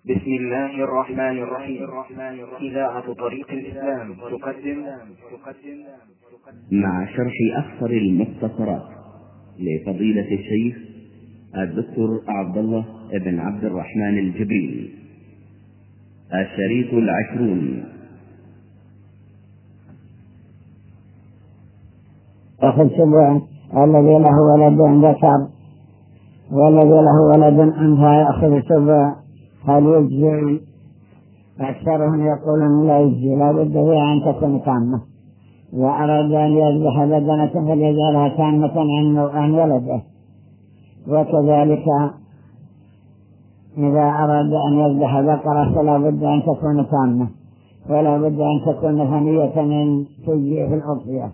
بسم الله الرحمن الرحيم. إذاعة طريق الإسلام تقدم مع شرح أخطر المختصرات لفضيلة الشيخ الدكتور عبد الله بن عبد الرحمن الجبري، الشريط 20. أخذ شبه الذي له ولد ذكر والذي له ولد أنثى يأخذ شبه، هل يجزي؟ أكثرهم يقولون لا يجزي، لا بد فيها أن تكون تامة. إذا أراد أن يذبح بدنة فليجعلها تامة عن ولده، وكذلك إذا أراد أن يذبح بقرة فلا بد أن تكون تامة، ولا بد أن تكون ثنية من تجزئ في الأضحية.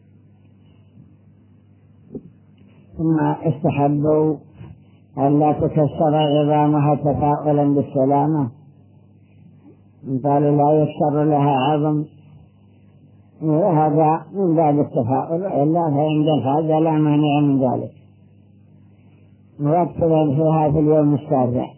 ثم استحبوا أن لا تكسر عظامها تفاؤلا بالسلامة، قالوا لا يكسر لها عظم، وهذا من باب التفاؤل، إلا فعند الحاجة لا مانع من ذلك. واكتب فيها في اليوم السابع،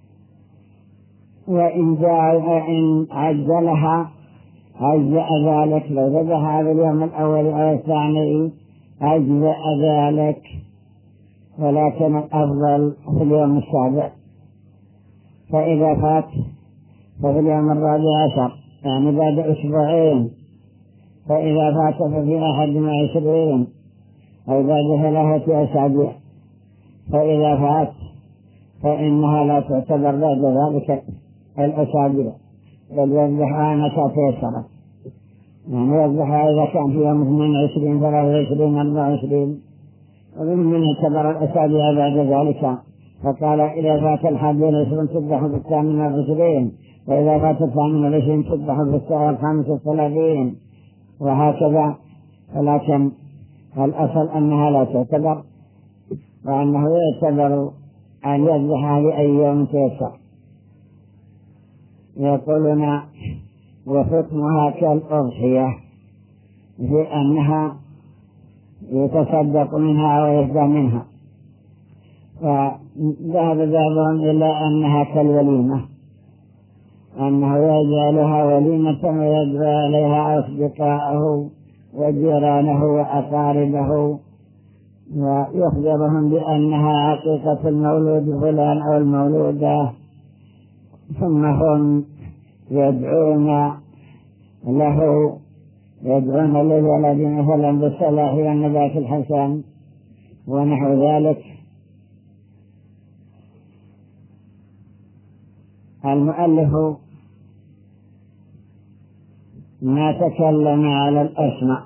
وإن عجلها أجزأ ذلك، لو ذبحها في اليوم الأول أو الثاني أجزأ ذلك، ولكن الأفضل في اليوم السابع. فإذا فات ففي اليوم 14، يعني بعد أسبوعين. فإذا فات ففي 21 أو بعد 3 أسابيع. فإذا فات فإنها لا تعتبر بعد ذلك الأسابيع، بل يذبحها متى تيسرت، يعني يذبحها إذا كان في يوم 22 23 24، ومن يعتبر الأسابيع بعد ذلك. فقال إذا فات 21 تذبح في 28، وإذا فات 28 تذبح في 35، وهكذا. ولكن الأصل أنها لا تعتبر، وأنه يعتبر أن يذبحها لأي يوم تيسر. يقولون وحكمها كالأضحية في أنها يتصدق منها ويهدى منها. فذهب بعضهم إلى أنها كالوليمة، أنه يجعلها وليمة ويدعو عليها أصدقائه وجيرانه وأقاربه، ويخبرهم بأنها عقيقة المولود فلان أو المولودة، ثم هم يدعون له، يدعون للولد مثلا بالصلاح والنبات الحسن ونحو ذلك. المؤلف ما تكلم على الأسماء،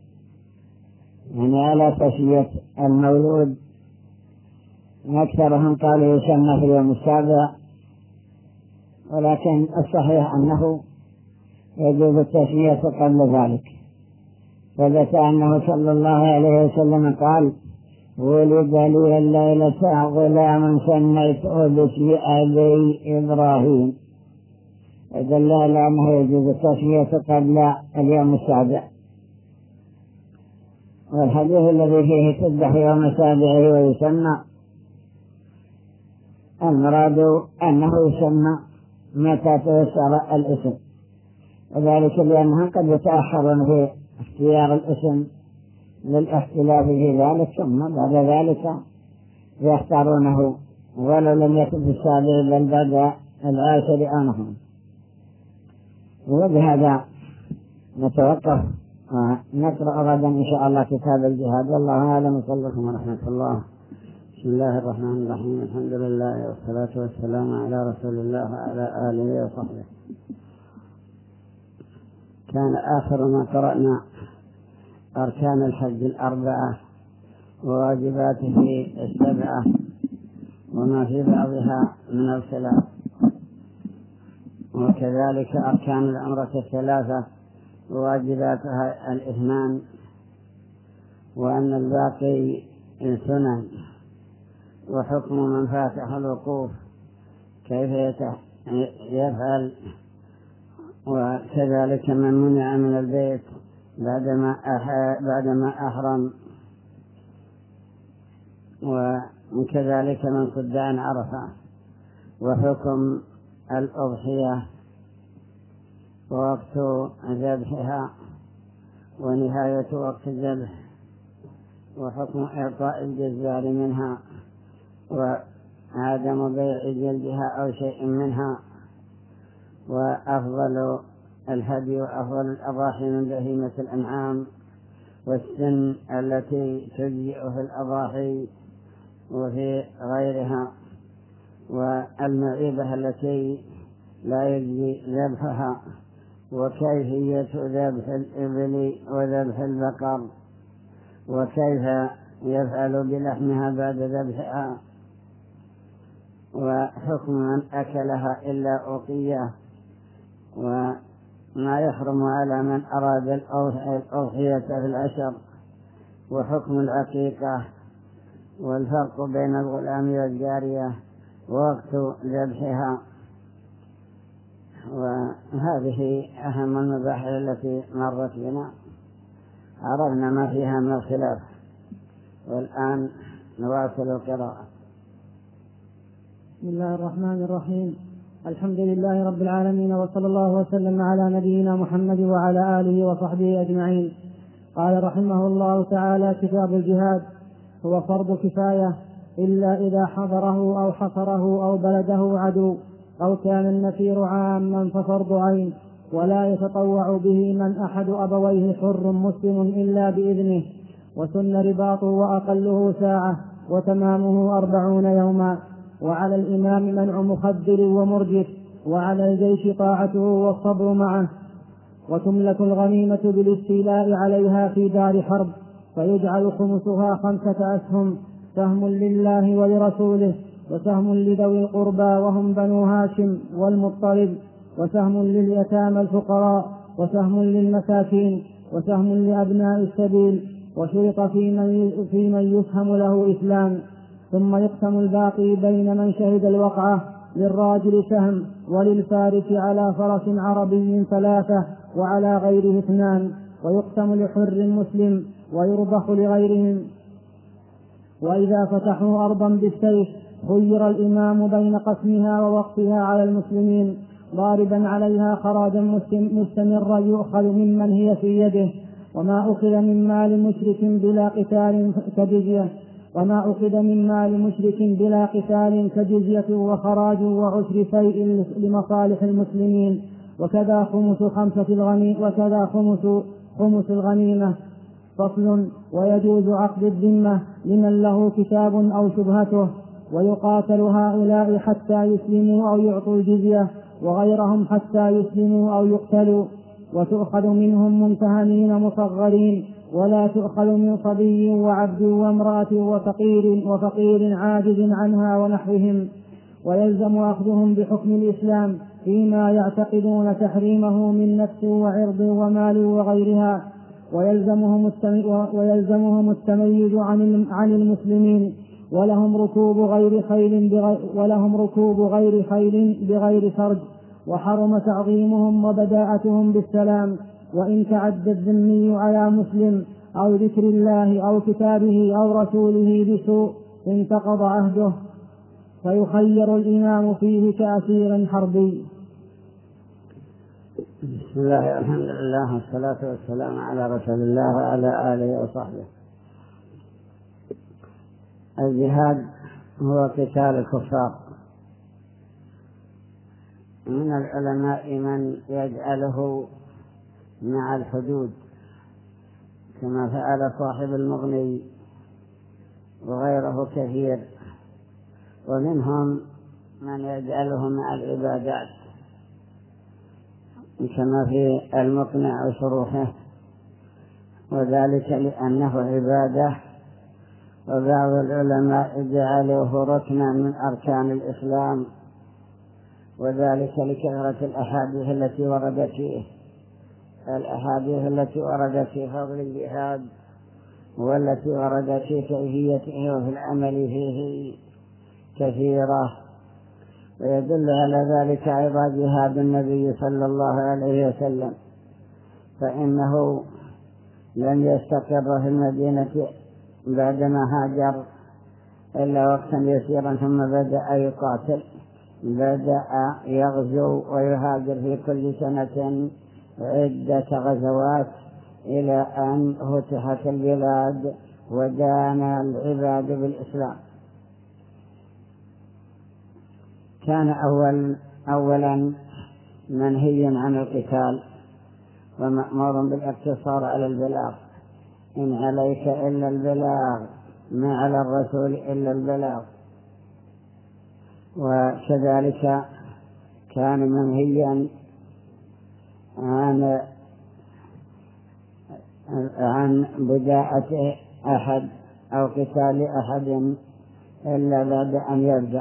يعني على تسمية المولود. أكثرهم قالوا يسمى في اليوم السابع، ولكن الصحيح أنه يجوز التسمية قبل ذلك. ثبت أنه صلى الله عليه وسلم قال: ولد لي الليلة غلام سميته باسم أبي إبراهيم، فدل على أنه يجوز التسمية قبل اليوم السابع. والحديث الذي فيه تذبح يوم السابع ويسمى، المراد أنه يسمى متى تيسر الاسم، وذلك لأنهم قد يتأخرون في اختيار الاسم للاختلاف في ذلك، ثم بعد ذلك يختارونه ولو لم يكن في السابع بل بعد 10 أو نحو. وبهذا نتوقف ونقرأ غدا إن شاء الله كتاب الجهاد. والله أعلم. صلى الله ورحمة الله. بسم الله الرحمن الرحيم. الحمد لله والصلاة والسلام على رسول الله وعلى آله وصحبه. كان آخر ما قرأنا أركان الحج 4 وواجباته 7 وما في بعضها من الخلاف، وكذلك أركان العمرة 3 وواجباتها 2، وأن الباقي سنن، وحكم من فاتح الوقوف كيف يفعل، وكذلك من منع من البيت بعدما أحرم، وكذلك من صد عن عرفة، وحكم الأضحية ووقت ذبحها ونهاية وقت الذبح وحكم إعطاء الجزار منها وعدم بيع جلدها أو شيء منها وأفضل الهدي وأفضل الأضاحي من بهيمة الأنعام والسن التي تجزئ في الأضاحي وفي غيرها والمعيبة التي لا يجزي ذبحها وكيفية ذبح الإبل وذبح البقر وكيف يفعل بلحمها بعد ذبحها وحكم من أكلها إلا أوقية وما يحرم على من أراد الأضحية في العشر وحكم العقيقة والفرق بين الغلام والجارية ووقت ذبحها. وهذه أهم المباحث التي مرت بنا عرفنا ما فيها من الخلاف والآن نواصل القراءة. بسم الله الرحمن الرحيم. الحمد لله رب العالمين وصلى الله وسلم على نبينا محمد وعلى آله وصحبه أجمعين. قال رحمه الله تعالى: كتاب الجهاد هو فرض كفاية إلا إذا حضره أو حصره أو بلده عدو أو كان النفير عاما ففرض عين ولا يتطوع به من أحد أبويه حر مسلم إلا بإذنه وسن رباطه وأقله ساعة وتمامه 40 يوما وعلى الإمام منع مخدر ومرجف وعلى الجيش طاعته والصبر معه وتملك الغنيمة بالاستيلاء عليها في دار حرب فيجعل خمسها 5 أسهم سهم لله ولرسوله وسهم لذوي القربى وهم بنو هاشم والمطلب وسهم لليتامى الفقراء وسهم للمساكين وسهم لأبناء السبيل وشرط في من يسهم له إسلام ثم يقسم الباقي بين من شهد الوقعة للراجل سهم وللفارس على فرس عربي 3 وعلى غيره 2 ويقسم لحر مسلم ويربح لغيرهم. وإذا فتحوا أرضا بالسيف خير الإمام بين قسمها ووقفها على المسلمين ضاربا عليها خراجا مستمرا يؤخذ ممن هي في يده وما أخذ من مال مشرك بلا قتال كجزية وخراج وعشر شيء لمصالح المسلمين وكذا خمس الغنيمة. فصل: ويجوز عقد الذمة لمن له كتاب أو شبهته ويقاتل هؤلاء حتى يسلموا أو يعطوا الجزية وغيرهم حتى يسلموا أو يقتلوا وتؤخذ منهم ممتهنين مصغرين ولا تؤخذ من صبي وعبد وامرأة وفقير عاجز عنها ونحوهم ويلزم أخذهم بحكم الإسلام فيما يعتقدون تحريمه من نفس وعرض ومال وغيرها ويلزمهم التميز عن المسلمين ولهم ركوب غير خيل بغير فرج وحرم تعظيمهم وبداءتهم بالسلام وإن تعدى الذمي على مسلم أو ذكر الله أو كتابه أو رسوله بسوء انتقض عهده فيخير الإمام فيه كأسير حربي. بسم الله الحمد لله والصلاة والسلام على رسول الله وعلى آله وصحبه. الجهاد هو قتال الكفار. من العلماء من يجعله مع الحدود كما فعل صاحب المغني وغيره كثير ومنهم من يجعله مع العبادات كما في المقنع وشروحه وذلك لأنه عبادة وبعض العلماء جعلوه ركنا من أركان الإسلام وذلك لكثرة الأحاديث التي وردت في فضل الجهاد والتي وردت في كيفيته وفي العمل فيه كثيرة ويدل على ذلك أيضا جهاد النبي صلى الله عليه وسلم فإنه لم يستقر في المدينة بعدما هاجر إلا وقتا يسيرا ثم بدأ يقاتل بدأ يغزو ويهاجر في كل سنة عدة غزوات إلى أن فتحت البلاد ودان العباد بالإسلام. كان أولا منهي عن القتال ومأمور بالاقتصار على البلاغ، إن عليك إلا البلاغ، ما على الرسول إلا البلاغ. وكذلك كان منهيا عن بداءة أحد أو قتال أحد إلا بعد أن يرجع،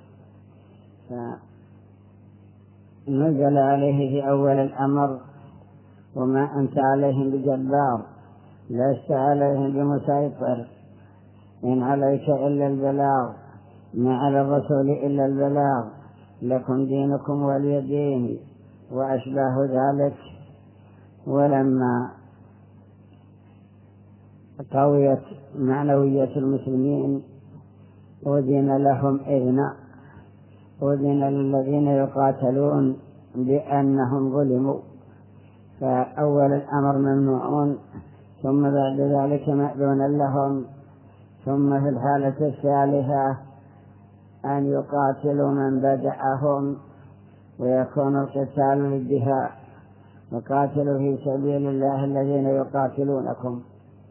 فنزل عليه في أول الأمر: وما أنت عليهم بجبار، لست عليهم بمسيطر، إن عليك إلا البلاغ، ما على الرسول إلا البلاغ، لكم دينكم ولي دين، وأشباه ذلك. ولما قويت معنوية المسلمين أذن لهم أذن للذين يقاتلون بأنهم ظلموا، فأول الأمر ممنوعون، ثم بعد ذلك مأذون لهم، ثم في الحالة الثالثة أن يقاتلوا من بدأهم ويكون القتال للدفاع، وقاتلوا في سبيل الله الذين يقاتلونكم.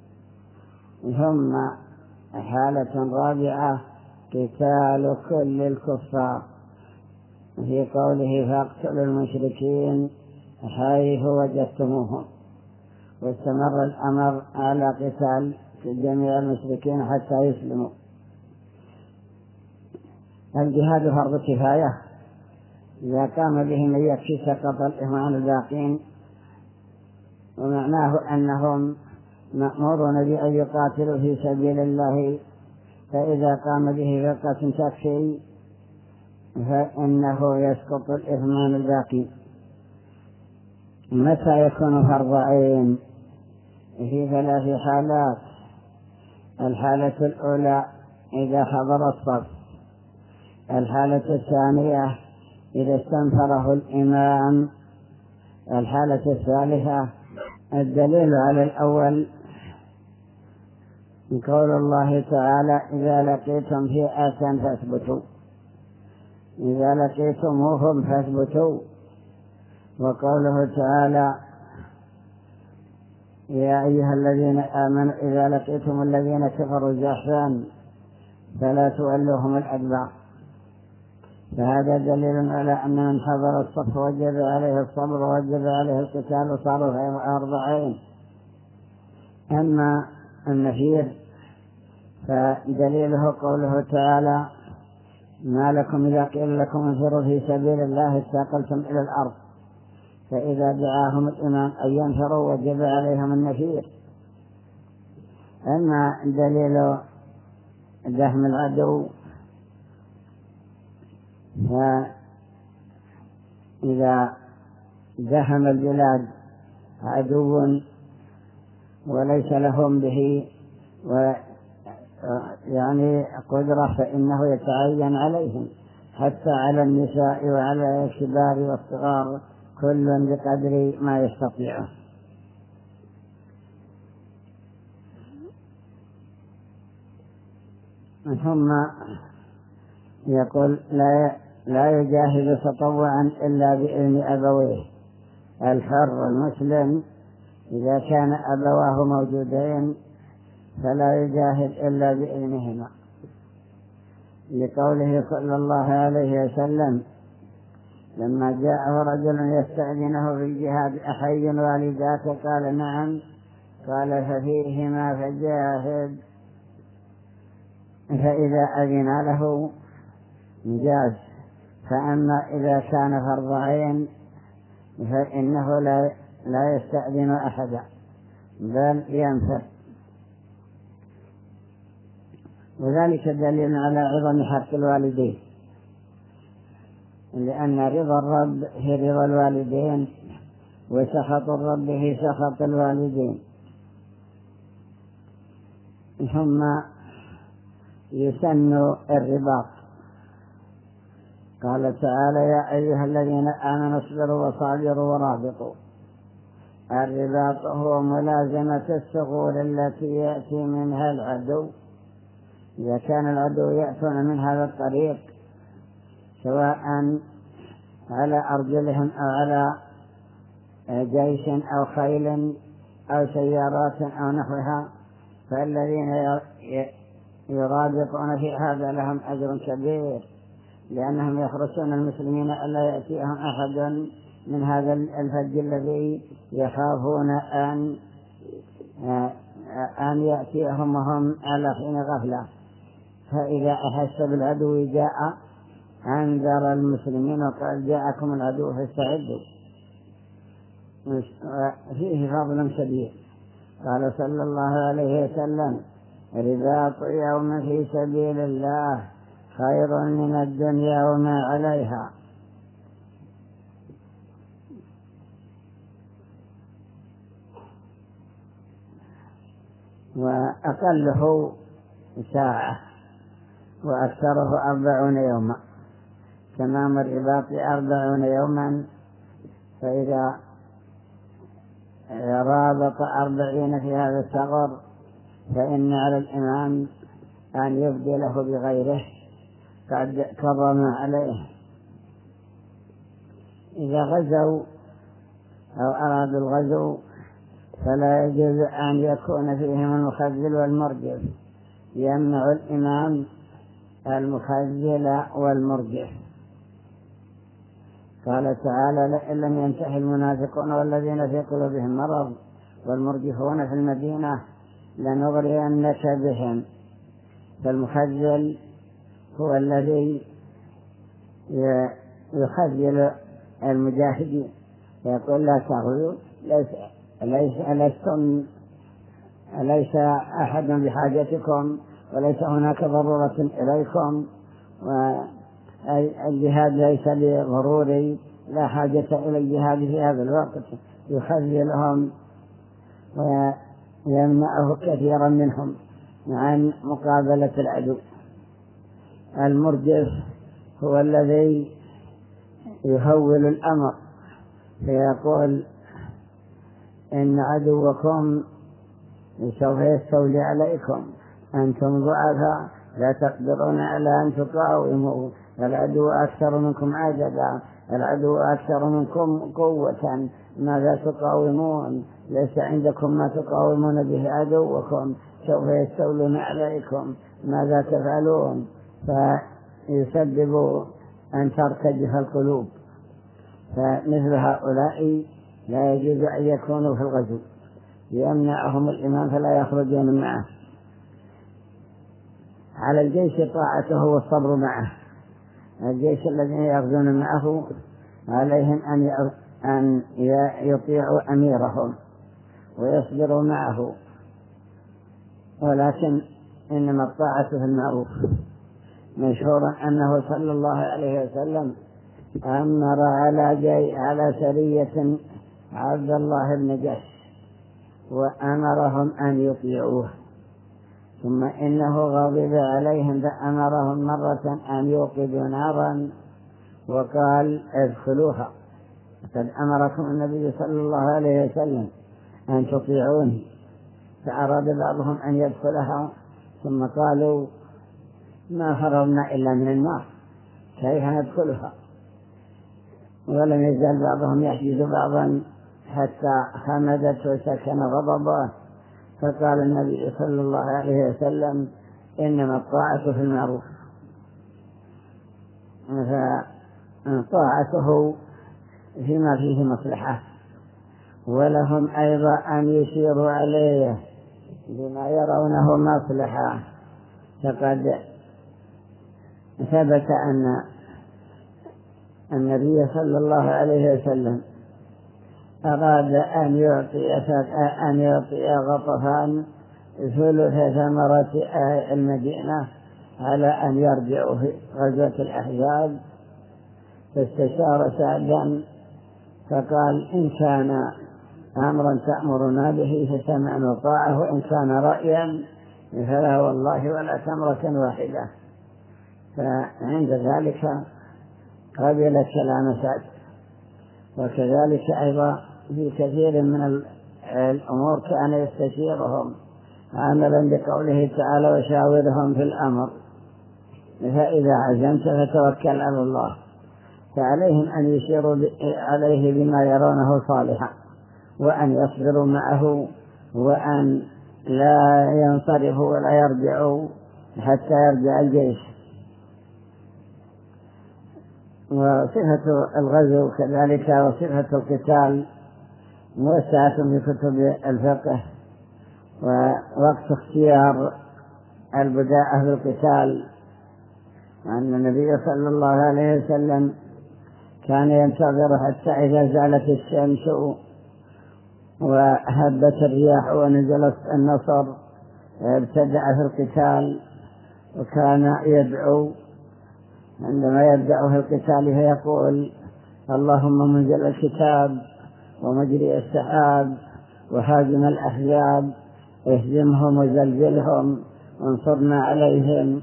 ثم حالة رابعة قتال كل الكفار، في قوله: فاقتلوا المشركين حيث وجدتموهم. واستمر الأمر على قتال جميع المشركين حتى يسلموا. الجهاد فرض كفاية، إذا قام به من يكفي سقط الإثم عن الباقين، ومعناه أنهم مأمورون بأن يقاتلوا في سبيل الله، فإذا قام به فرقة تكفي فإنه يسقط الإثم عن الباقين. متى يكون فرض عين؟ في 3 حالات. الحالة الأولى إذا حضر الصف، الحالة الثانية إذا استنفره الإمام، الحالة الثالثة. الدليل على الأول قول الله تعالى: إذا لقيتم فئة فاثبتوا، إذا لقيتموهم فاثبتوا. وقوله تعالى: يا أيها الذين آمنوا إذا لقيتم الذين كفروا زحفا فلا تولوهم الأدبار. فهذا دليل على أن من حضر الصف وجب عليه الصبر ووجب عليه القتال وصار في 40. أما النفير فدليله قوله تعالى: ما لكم إذا قيل لكم انفروا في سبيل الله استاقلتم إلى الأرض، فإذا دعاهم الإمام أن ينفروا وجب عليهم النفير. أما دليل دهم العدو فإذا دهم البلاد عدو وليس لهم به يعني قدرة، فإنه يتعين عليهم، حتى على النساء وعلى الكبار والصغار، كل بقدر ما يستطيعه. ثم يقول: لا يجاهد تطوعا إلا بإذن أبويه. الحر المسلم إذا كان أبواه موجودين فلا يجاهد إلا بإذنهما، لقوله صلى الله عليه وسلم: لما جاءه رجل يستأذنه في الجهاد: أحي والداك؟ قال: نعم. قال: ففيهما فجاهد. فإذا أذن له جاز. فأما إذا كان فرض عين فإنه لا يستأذن أحدا بل ينفر. وذلك دليل على عظم حق الوالدين، لأن رضا الرب هي رضا الوالدين، وسخط الرب هي سخط الوالدين. ثم يسن الرباط قال تعالى: يا أيها الذين آمنوا اصبروا وصابروا ورابطوا. الرباط هو ملازمة الثغور التي يأتي منها العدو. إذا كان العدو يأتون من هذا الطريق سواء على أرجلهم أو على جيش أو خيل أو سيارات أو نحوها، فالذين يرابطون في هذا لهم أجر كبير، لأنهم يحرسون المسلمين ألا يأتيهم أحد من هذا الفج الذي يخافون أن يأتيهم وهم على حين غفلة. فإذا أحس بالعدو جاء أنذر المسلمين وقال: جاءكم العدو فاستعدوا. فيه فضل كبير. قال صلى الله عليه وسلم: رباط يوم في سبيل الله خير من الدنيا وما عليها. وأقله ساعة وأكثره 40 يوما. تمام الرباط 40 يوما، فإذا رابط 40 في هذا الثغر فإن على الإمام أن يبدله بغيره قد كرم عليه. إذا غزوا أو أرادوا الغزو فلا يجوز أن يكون فيهم المخذل والمرجف، يمنع الإمام المخذل والمرجف. قال تعالى: لئن لم ينتهي المنافقون والذين في قلوبهم مرض والمرجفون في المدينة لنغرينك بهم. فالمخذل هو الذي يخذل المجاهدين، يقول: لا تغزوا، ليس أحد بحاجتكم وليس هناك ضرورة إليكم، والجهاد ليس بضروري، لا حاجة إلى الجهاد في هذا الوقت. يخذلهم ويمنعه كثيرا منهم عن مقابلة العدو. المرجف هو الذي يهول الأمر، فيقول: إن عدوكم سوف يستولي عليكم، أنتم ضعفاء لا تقدرون على أن تقاوموا، العدو أكثر منكم عددا، العدو أكثر منكم قوة، ماذا تقاومون؟ ليس عندكم ما تقاومون به عدوكم، سوف يستولون عليكم، ماذا تفعلون؟ فيسبب أن ترتجف القلوب. فمثل هؤلاء لا يجوز أن يكونوا في الغزو، يمنعهم الإمام فلا يخرجون معه. على الجيش طاعته والصبر معه. الجيش الذين يغزون معه عليهم أن يطيعوا أميرهم ويصبروا معه، ولكن إنما الطاعة في المعروف. مشهورا أنه صلى الله عليه وسلم أمر على سرية عبد الله بن جحش وأمرهم أن يطيعوه، ثم إنه غضب عليهم فأمرهم مرة أن يوقدوا نارا وقال: ادخلوها، قد أمركم النبي صلى الله عليه وسلم أن تطيعوني. فأراد بعضهم أن يدخلها، ثم قالوا: ما فررنا إلا من النار، كيف ندخلها؟ ولم يزال بعضهم يحجز بعضا حتى خمدت وسكن غضبه، فقال النبي صلى الله عليه وسلم: إنما الطاعة في المعروف. فطاعته فيما فيه مصلحة، ولهم أيضا أن يشيروا عليه بما يرونه مصلحة. فقد ثبت أن النبي صلى الله عليه وسلم أراد أن يعطي غطفان ثلث ثمرة المدينة على أن يرجعوا في غزوة الأحزاب، فاستشار سعدا فقال: إن كان أمرا تأمرنا به فسمعنا وطاعة، وإن كان رأيا فلا والله ولا تمرة واحدة. فعند ذلك قبل كلام سعد. وكذلك أيضا في كثير من الأمور كان يستشيرهم عملا بقوله تعالى وشاورهم في الأمر، فإذا عزمت فتوكل على الله. فعليهم أن يشيروا عليه بما يرونه صالحا، وأن يصبروا معه، وأن لا ينصرفوا ولا يرجعوا حتى يرجع الجيش. وصفة الغزو كذلك وصفة القتال موسعة في كتب الفقه. ووقت اختيار البداءة بالقتال، أن النبي صلى الله عليه وسلم كان ينتظر حتى إذا زالت الشمس وهبت الرياح ونزل النصر ابتدأ في القتال. وكان يدعو عندما يبدأ في القتال فيقول: اللهم منزل الكتاب ومجري السحاب وهازم الأحزاب اهزمهم وزلزلهم وانصرنا عليهم.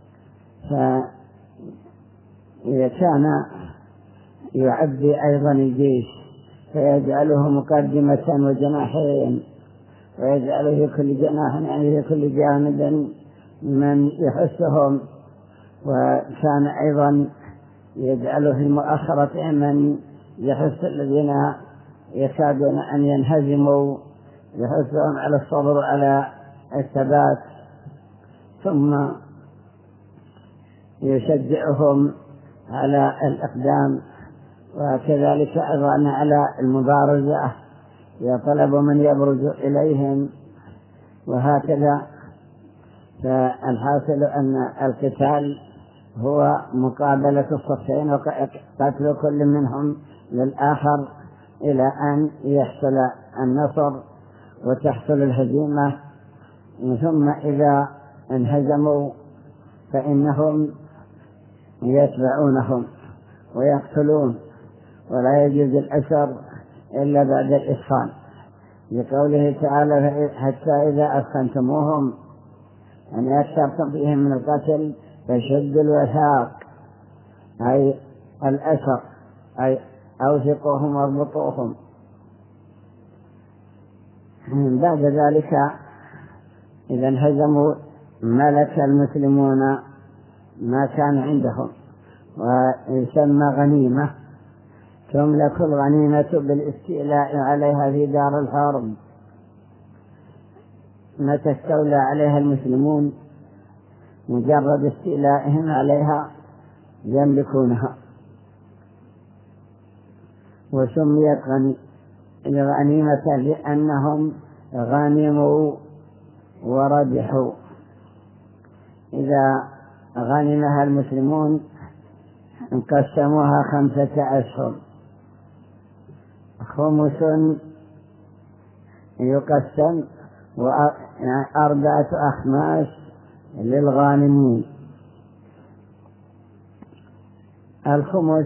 فكان يعبي أيضا الجيش فيجعله مقدمة وجناحين، ويجعله في كل جناح يعني في كل جانب من يحسهم. وكان أيضا يجعله في مؤخرة من يحس الذين يكادون أن ينهزموا، يحثهم على الصبر وعلى الثبات، ثم يشجعهم على الإقدام. وكذلك أيضا على المبارزة، يطلب من يبرز إليهم، وهكذا. فالحاصل أن القتال هو مقابلة الصفين وقتل كل منهم للآخر إلى أن يحصل النصر وتحصل الهزيمة. ثم إذا انهزموا فإنهم يتبعونهم ويقتلون، ولا يجوز الأسر إلا بعد الإسخان، لقوله تعالى: حتى إذا أسخنتموهم، أن أكثرتم فيهم من القتل فشدوا الوثاق، أي الأسر، أي أوثقوهم واربطوهم. بعد ذلك إذا انهزموا ملك المسلمون ما كان عندهم، ويسمى غنيمة. تملك الغنيمة بالاستيلاء عليها في دار الحرب. متى استولى عليها المسلمون مجرد استيلائهم عليها يملكونها. وسميت غنيمة لأنهم غنموا وربحوا. إذا غنمها المسلمون انقسموها 5 أسهم، خمس يقسم 4 أخماس للغانمين. الخمس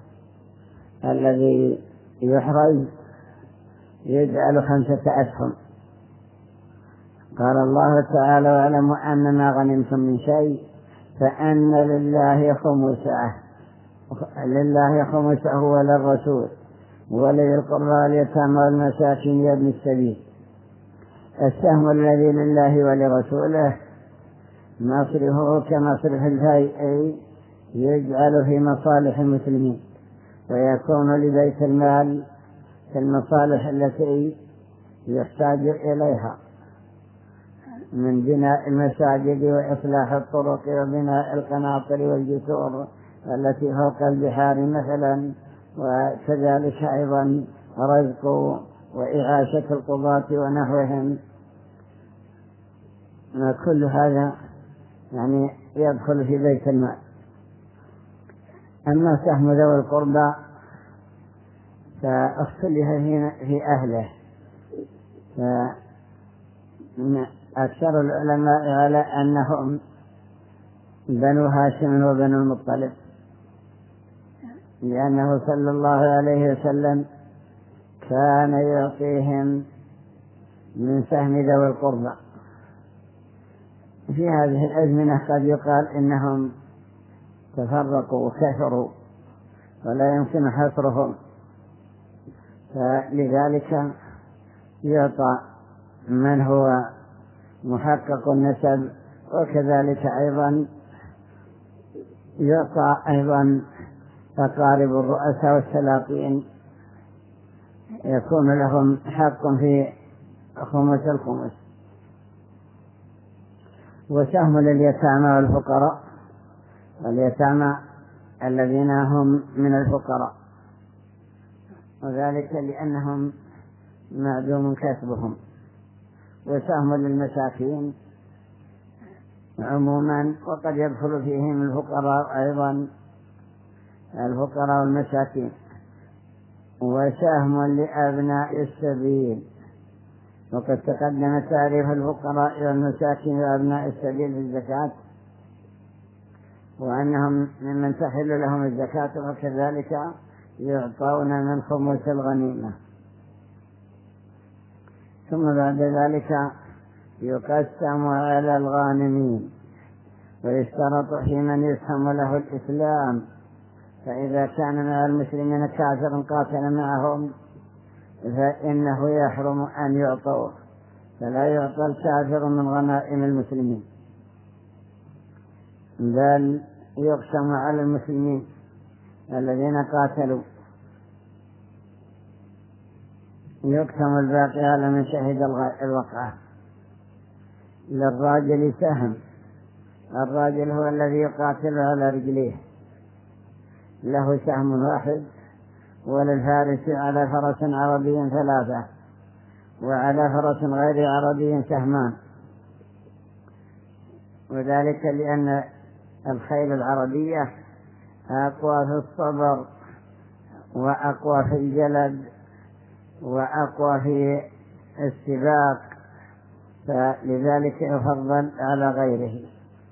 الذي يحرز يجعل 5 أسهم. قال الله تعالى: واعلموا أن ما غنمتم من شيء فأن لله خمسه وللرسول ولذي القربى واليتامى والمساكين وابن السبيل. السهم الذي لله ولرسوله مصرفه كمصرف الفيء، يجعل في مصالح المسلمين، ويكون لبيت المال في المصالح التي يحتاج إليها من بناء المساجد وإصلاح الطرق وبناء القناطر والجسور التي فوق البحار مثلا، وكذلك أيضا رزق وإعاشة القضاة ونحوهم. كل هذا يعني يدخل في بيت المال. أما سهم ذوي القربى فاختلف في أهله، أكثر العلماء على أنهم بنو هاشم وبنو المطلب، لأنه صلى الله عليه وسلم كان يعطيهم من سهم ذوي القربى. في هذه الأزمنة قد يقال إنهم تفرقوا وكثروا، ولا يمكن حصرهم، فلذلك يعطى من هو محقق النسب، وكذلك أيضا يعطى أيضا أقارب الرؤساء والسلاطين يكون لهم حق في خمس الخمس. وسهم لليتامى والفقراء، واليتامى الذين هم من الفقراء، وذلك لأنهم معدوم كسبهم. وسهم للمساكين عموما، وقد يدخل فيهم الفقراء أيضا، الفقراء والمساكين. وسهم لأبناء السبيل، وقد تقدم تعريف الفقراء والمساكين وأبناء السبيل في الزكاة، وأنهم ممن تحل لهم الزكاة، وكذلك يعطون من خمس الغنيمة. ثم بعد ذلك يقسم على الغانمين، ويشترط في من يسهم له الإسلام، فإذا كان مع المسلمين كافر قاتل معهم فإنه يحرم أن يعطوه، فلا يعطى الكافر من غنائم المسلمين، بل يقسم على المسلمين الذين قاتلوا، يقسم الباقي على من شهد الوقعة. للراجل سهم، الراجل هو الذي يقاتل على رجليه، له سهم واحد، وللفارس على فرس عربي 3، وعلى فرس غير عربي سهمان، وذلك لأن الخيل العربية أقوى في الصبر، وأقوى في الجلد، وأقوى في السباق، فلذلك يفضل على غيره.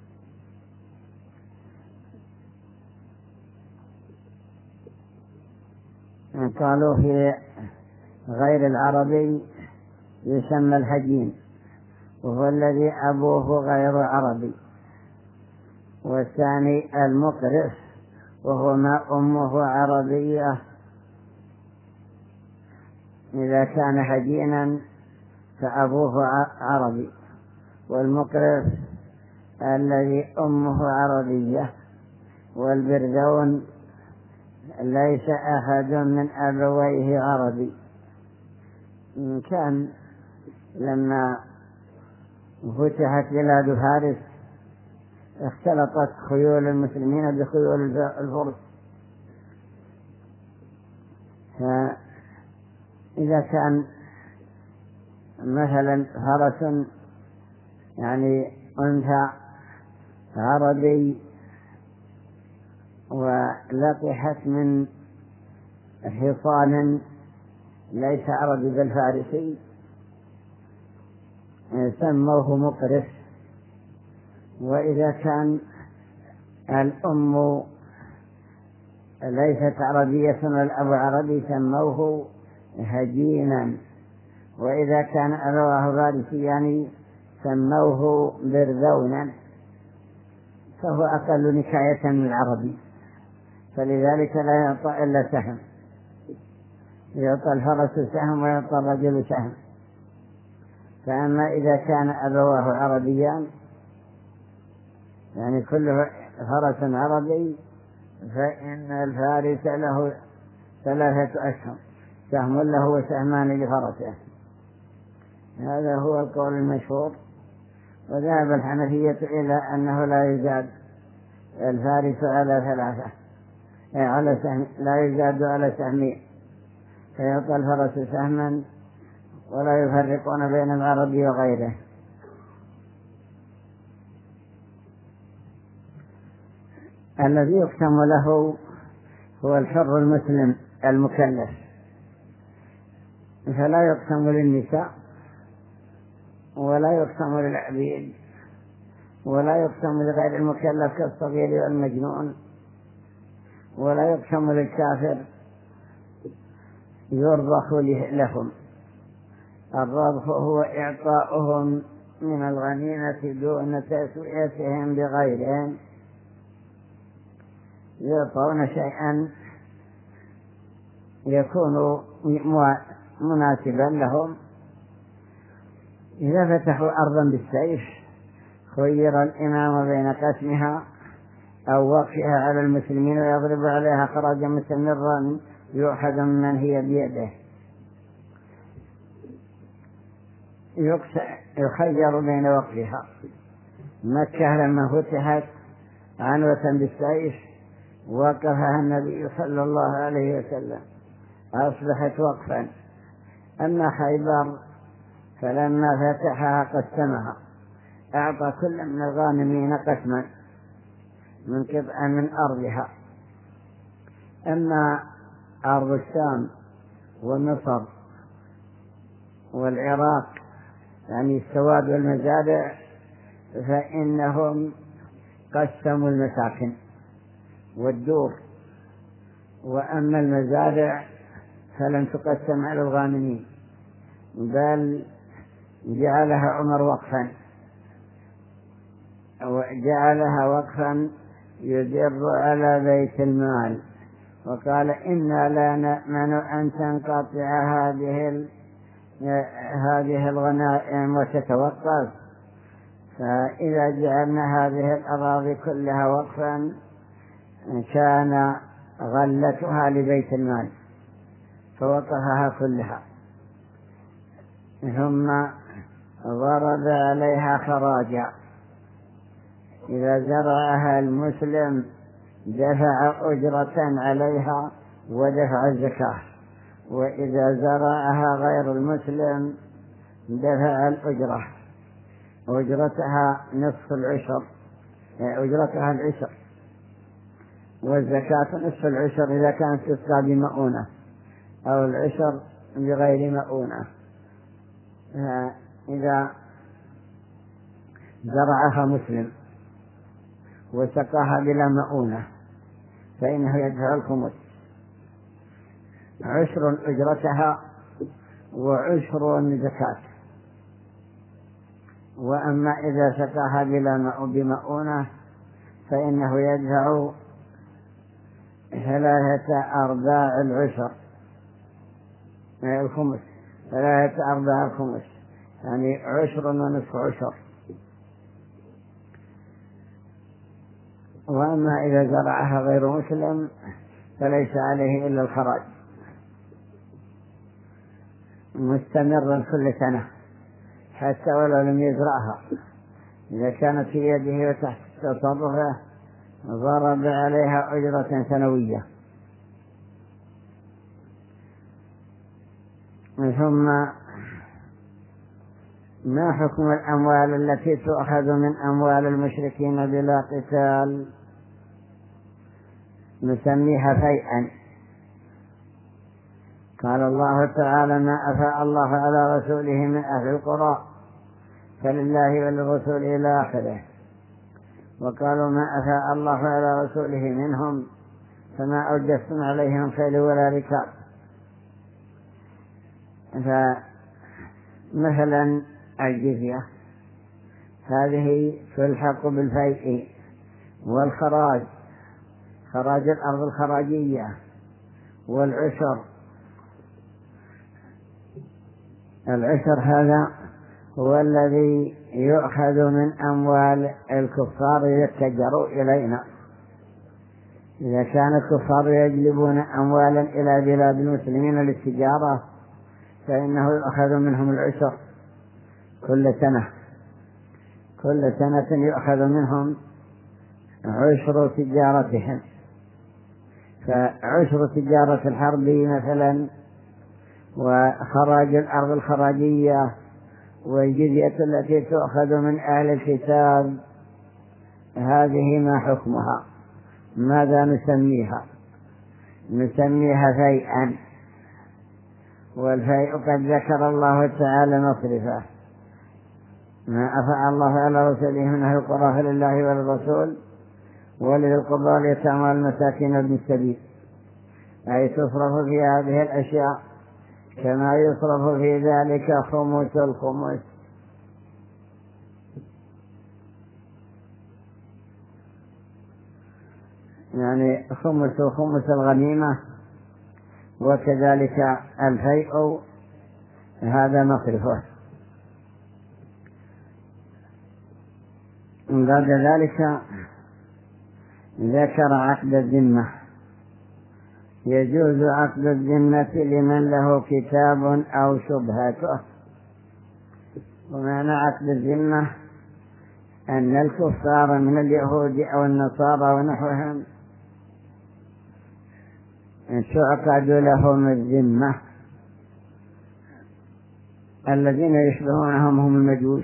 قالوا في غير العربي يسمى الهجين، وهو الذي أبوه غير عربي. والثاني المقرف، وهو ما أمه عربية إذا كان هجينا فأبوه عربي. والمقرف الذي أمه عربية. والبرذون ليس أحد من أبويه عربي. كان لما فتحت بلاد فارس اختلطت خيول المسلمين بخيول الفرس، فإذا كان مثلا فرس يعني أنثى عربي ولقحت من حصان ليس عربي بل فارسي سموه مقرف. وإذا كان الأم ليست عربية والأب عربي سموه هجينا. وإذا كان أبواه فارسيان سموه برذونا، فهو أقل نكاية من العربي، فلذلك لا يعطى إلا سهم، يعطى الفرس سهم ويعطى الرجل سهم. فأما إذا كان أبواه عربيان يعني كل فرس عربي فإن الفارس له 3 أسهم، سهم له وسهمان لفرسه. هذا هو القول المشهور. وذهب الحنفية إلى أنه لا يزاد الفارس على 3 على سهم، لا يزاد على سهمين، فيعطى الفرس سهما ولا يفرقون بين العربي وغيره. الذي يقسم له هو الحر المسلم المكلف، فلا يقسم للنساء ولا يقسم للعبيد ولا يقسم لغير المكلف كالصغير والمجنون ولا يقسم للكافر. يرضخ لهم. الرضخ هو إعطاؤهم من الغنيمة دون تسويتهم بغيرهم، يعطون شيئا يكون مناسبا لهم. إذا فتحوا أرضا بالسيف خير الإمام بين قسمها أو وقفها على المسلمين ويضرب عليها خراجا مستمرا يؤخذ من هي بيده. يخير بين وقفها. مكة لما فتحت عنوة بالسيف وقفها النبي صلى الله عليه وسلم أصبحت وقفا. أما خيبر فلما فتحها قسمها، أعطى كل من الغانمين قسما من قطعا من أرضها. أما أرض الشام ومصر والعراق يعني السواد والمزارع فإنهم قسموا المساكن والدور، وأما المزارع فلم تقسم على الغانمين بل جعلها عمر وقفا، وجعلها وقفا يدر على بيت المال، وقال إنا لا نأمن أن تنقطع هذه الغنائم وتتوقف، فإذا جعلنا هذه الأراضي كلها وقفا كان غلتها لبيت المال فوقفها كلها. ثم ضرب عليها خراجا، إذا زرعها المسلم دفع أجرة عليها ودفع الزكاة، وإذا زرعها غير المسلم دفع الأجرة، أجرتها نصف العشر، أجرتها العشر، والزكاة نصف العشر إذا كانت تسقى بمؤونة أو العشر بغير مؤونة. إذا زرعها مسلم وسقاها بلا مؤونة فإنه يدفع الخمس، عشر أجرتها وعشر الزكاة. وأما إذا سقاها بمؤونة فإنه يدفع 3/4 العشر، الخمس، 3/4 الخمس، يعني 10 ونصف عشر. وأما إذا زرعها غير مسلم فليس عليه إلا الخراج مستمرا كل سنة حتى ولو لم يزرعها، إذا كانت في يده وتحت تصرفه ضرب عليها أجرة سنوية. ثم ما حكم الأموال التي تؤخذ من أموال المشركين بلا قتال؟ نسميها فيئا. قال الله تعالى ما أفاء الله على رسوله من أهل القرى فلله وللرسول إلى آخره. وقالوا ما أفاء الله على رسوله منهم فما أوجفتم عليهم خيل ولا ركاب. فمثلا الجزية هذه تلحق بالفيء، والخراج خراج الأرض الخراجية، والعشر. العشر هذا هو الذي يؤخذ من أموال الكفار يتجروا إلينا. إذا كان الكفار يجلبون أموالا إلى بلاد المسلمين للتجارة فإنه يؤخذ منهم العشر كل سنة يؤخذ منهم عشر تجارتهم. فعشر تجارة الحرب مثلا، وخراج الأرض الخراجية، والجزية التي تؤخذ من أهل الكتاب، هذه ما حكمها؟ ماذا نسميها؟ نسميها فيئا. والفيء قد ذكر الله تعالى مصرفه: ما أفاء الله على رسوله من أهل القرى فلله وللرسول ولذي القربى واليتامى والمساكين وابن السبيل، أي تصرف في هذه الأشياء كما يصرف في ذلك خمس الخمس. يعني خمس الغنيمة وكذلك الفيء هذا مصرفه. بعد ذلك ذكر عقد الذمة. يجوز عقد الذمة لمن له كتاب أو شبهته. ومعنى عقد الذمة أن الكفار من اليهود أو النصارى ونحوهم تعقد لهم الذمة. الذين يشبهونهم هم المجوس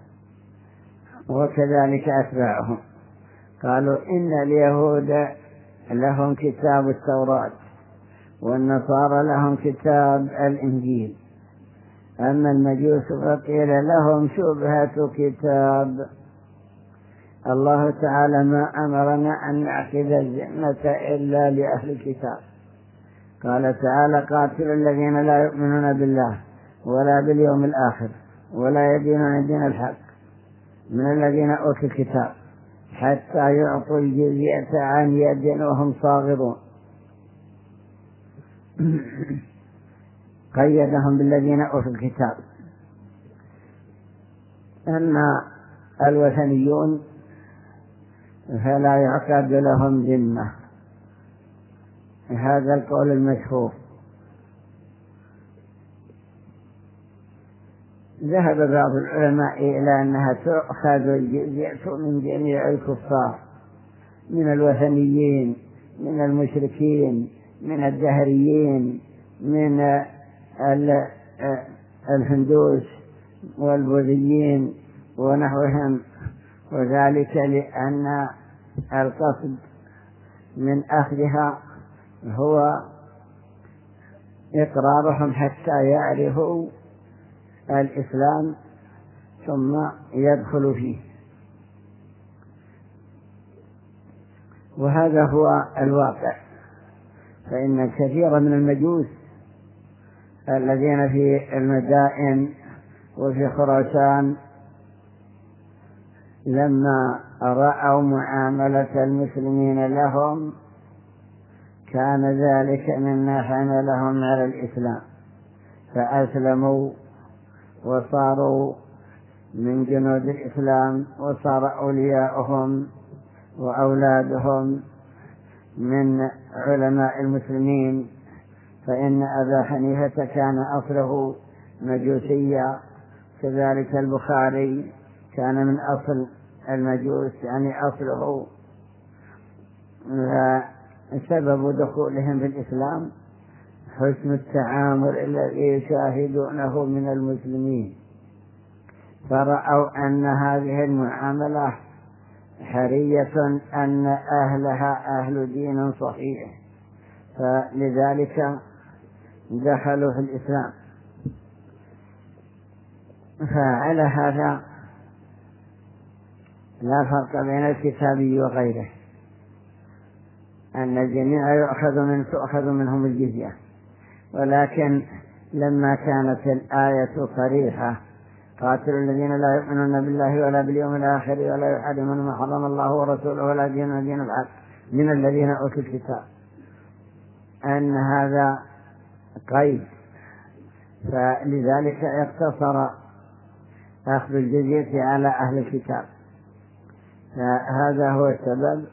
وكذلك أتباعهم. قالوا إن اليهود لهم كتاب التوراة والنصارى لهم كتاب الإنجيل، أما المجوس فقيل لهم شبهة كتاب. الله تعالى ما أمرنا أن نعقد الذمة إلا لأهل الكتاب. قال تعالى: قاتلوا الذين لا يؤمنون بالله ولا باليوم الآخر ولا يدينون دين الحق من الذين أوتوا الكتاب حتى يعطوا الجزية عن يد وهم صاغرون. قيدهم بالذين أوتوا الكتاب. أما الوثنيون فلا يعقد لهم ذمة. هذا القول المشهور. ذهب بعض العلماء إلى أنها تؤخذ الجزية من جميع الكفار، من الوثنيين، من المشركين، من الدهريين، من الهندوس والبوذيين ونحوهم، وذلك لأن القصد من أخذها هو إقرارهم حتى يعرفوا الإسلام ثم يدخل فيه. وهذا هو الواقع. فإن كثير من المجوس الذين في المدائن وفي خراسان لما رأوا معاملة المسلمين لهم كان ذلك مما حملهم على الإسلام، فأسلموا وصاروا من جنود الإسلام، وصار أولياؤهم وأولادهم من علماء المسلمين. فإن أبا حنيفة كان أصله مجوسيا، كذلك البخاري كان من أصل المجوس، يعني أصله. سبب دخولهم في الإسلام حسن التعامل الذي يشاهدونه من المسلمين، فرأوا أن هذه المعاملة حرية، أن أهلها أهل دين صحيح، فلذلك دخلوا في الإسلام. فعلى هذا لا فرق بين الكتابي وغيره، أن الجميع تؤخذ منهم الجزية. ولكن لما كانت الآية صريحة: قاتلوا الذين لا يؤمنون بالله ولا باليوم الآخر ولا يحرمون ما حرم الله ورسوله ولا يدينون دين الحق من الذين أوتوا الكتاب، أن هذا قيد، فلذلك اقتصر أخذ الجزية على أهل الكتاب. فهذا هو السبب.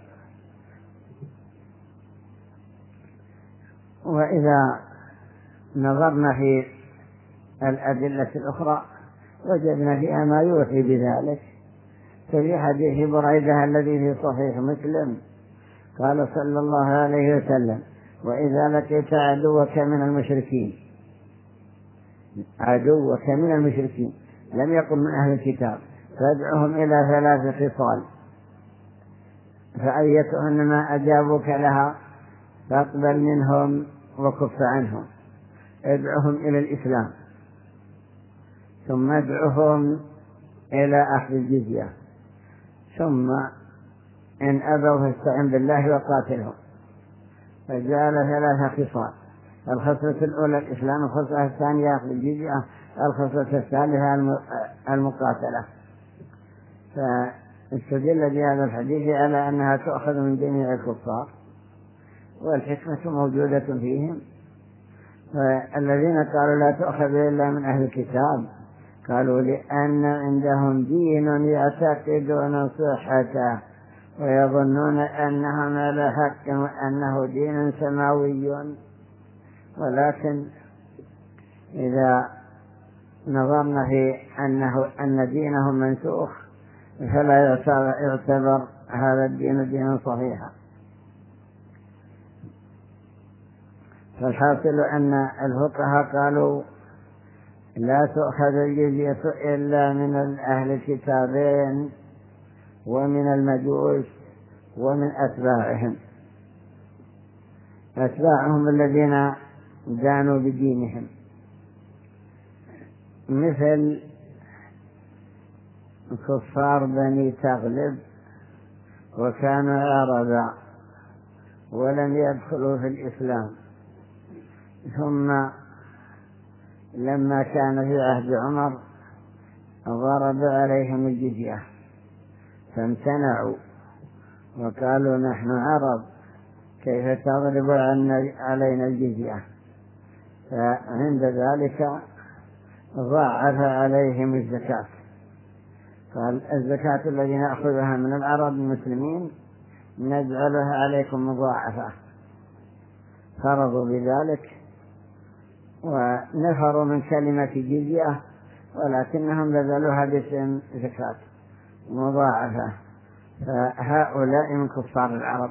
وإذا نظرنا في الأدلة الأخرى وجدنا فيها ما يوحي بذلك. ففي حديث بريدة الذي في صحيح مسلم قال صلى الله عليه وسلم: وإذا لقيت عدوك من المشركين، عدوك من المشركين لم يكن من أهل الكتاب، فادعهم إلى 3 خصال، فأيتهن ما أجابوك لها فاقبل منهم وكف عنهم. ادعهم إلى الإسلام، ثم ادعهم إلى أخذ الجزية، ثم إن أبوا فاستعن بالله وقاتلهم. فجعل 3 خصال: الخصلة الأولى الإسلام، الخصلة الثانية أخذ الجزية، الخصلة الثالثة المقاتلة. فاستدل بهذا الحديث على أنها تؤخذ من جميع الكفار، والحكمة موجودة فيهم، فالذين قالوا لا تؤخذ إلا من أهل الكتاب قالوا لأن عندهم دين يعتقدون صحته ويظنون أنهم على حق وأنه دين سماوي، ولكن إذا نظرنا في أن دينهم منسوخ فلا يعتبر هذا الدين دينا صحيحا. فالحاصل أن الفقهاء قالوا لا تؤخذ الجزية إلا من أهل الكتابين ومن المجوس ومن أتباعهم الذين دانوا بدينهم، مثل كفار بني تغلب وكانوا عربا ولم يدخلوا في الإسلام، ثم لما كان في عهد عمر ضرب عليهم الجزية فامتنعوا وقالوا نحن عرب كيف تضرب علينا الجزية، فعند ذلك ضاعف عليهم الزكاة. قال الزكاة الذي نأخذها من العرب المسلمين نجعلها عليكم مضاعفة، فرضوا بذلك ونفروا من كلمة جزية ولكنهم بذلوها باسم زكاة مضاعفة، فهؤلاء من كفار العرب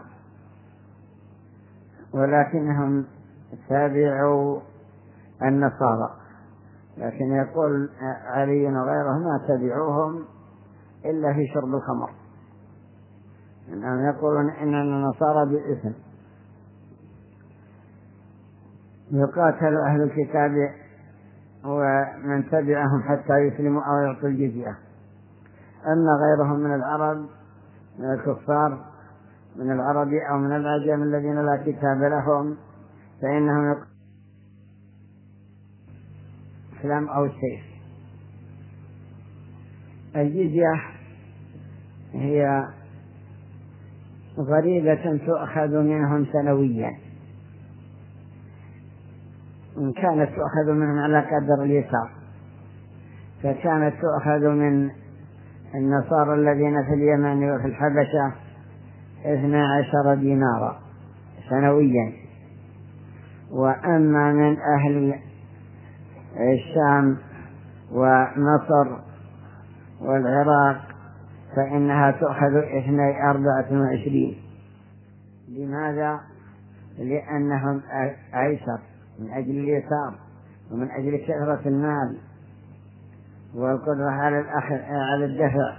ولكنهم تابعوا النصارى، لكن يقول علي وغيره ما تبعوهم إلا في شرب الخمر، إنهم يقولون إننا النصارى بالاسم. يقاتل أهل الكتاب ومن تبعهم حتى يسلموا أو يعطوا الجزية، أما غيرهم من العرب من الكفار من العرب أو من العجم الذين لا كتاب لهم فإنهم الإسلام أو السيف. الجزية هي ضريبة تؤخذ منهم سنويا، إن كانت تؤخذ منهم على قدر اليسار، فكانت تؤخذ من النصارى الذين في اليمن وفي الحبشة 12 دينارا سنويا، وأما من أهل الشام ومصر والعراق فإنها تؤخذ 24. لماذا؟ لأنهم أيسر من أجل اليسار ومن أجل كثرة المال والقدرة على الدفع.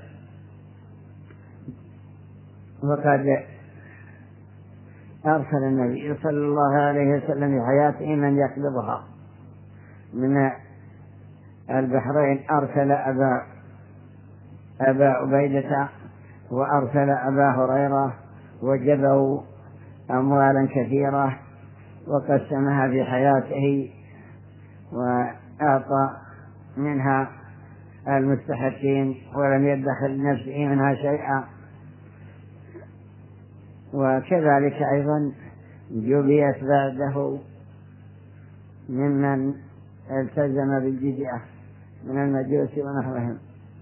وقد أرسل النبي صلى الله عليه وسلم في حياته من يقبضها من البحرين، أرسل أبا عبيدة وأرسل أبا هريرة وجبوا أموالا كثيرة وقسمها في حياته وأعطى منها المستحقين ولم يدخل لنفسه منها شيئا. وكذلك أيضا جبيت بعده ممن التزم بالجزية من المجوس ونحوهم.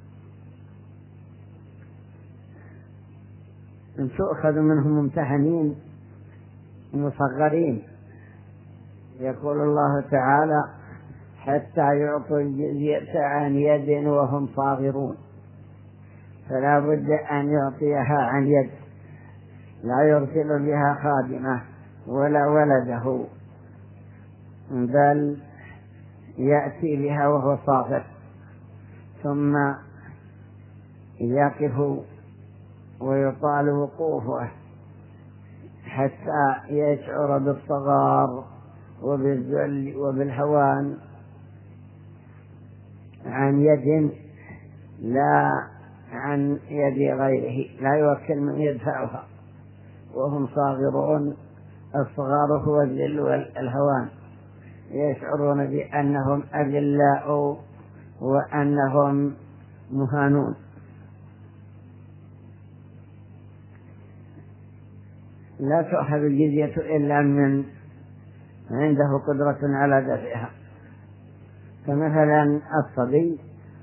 تؤخذ منهم ممتحنين مصغرين، يقول الله تعالى حتى يعطوا الجزية عن يد وهم صاغرون، فلا بد أن يعطيها عن يد، لا يرسل بها خادمة ولا ولده، بل يأتي بها وهو صاغر، ثم يقف ويطال وقوفه حتى يشعر بالصغار وبالذل وبالهوان عن يد لا عن يد غيره، لا يوكل من يدفعها وهم صاغرون. الصغار هو الذل والهوان، يشعرون بأنهم أذلاء وأنهم مهانون. لا تؤخذ الجزية إلا من عنده قدرة على دفعها. فمثلا الصبي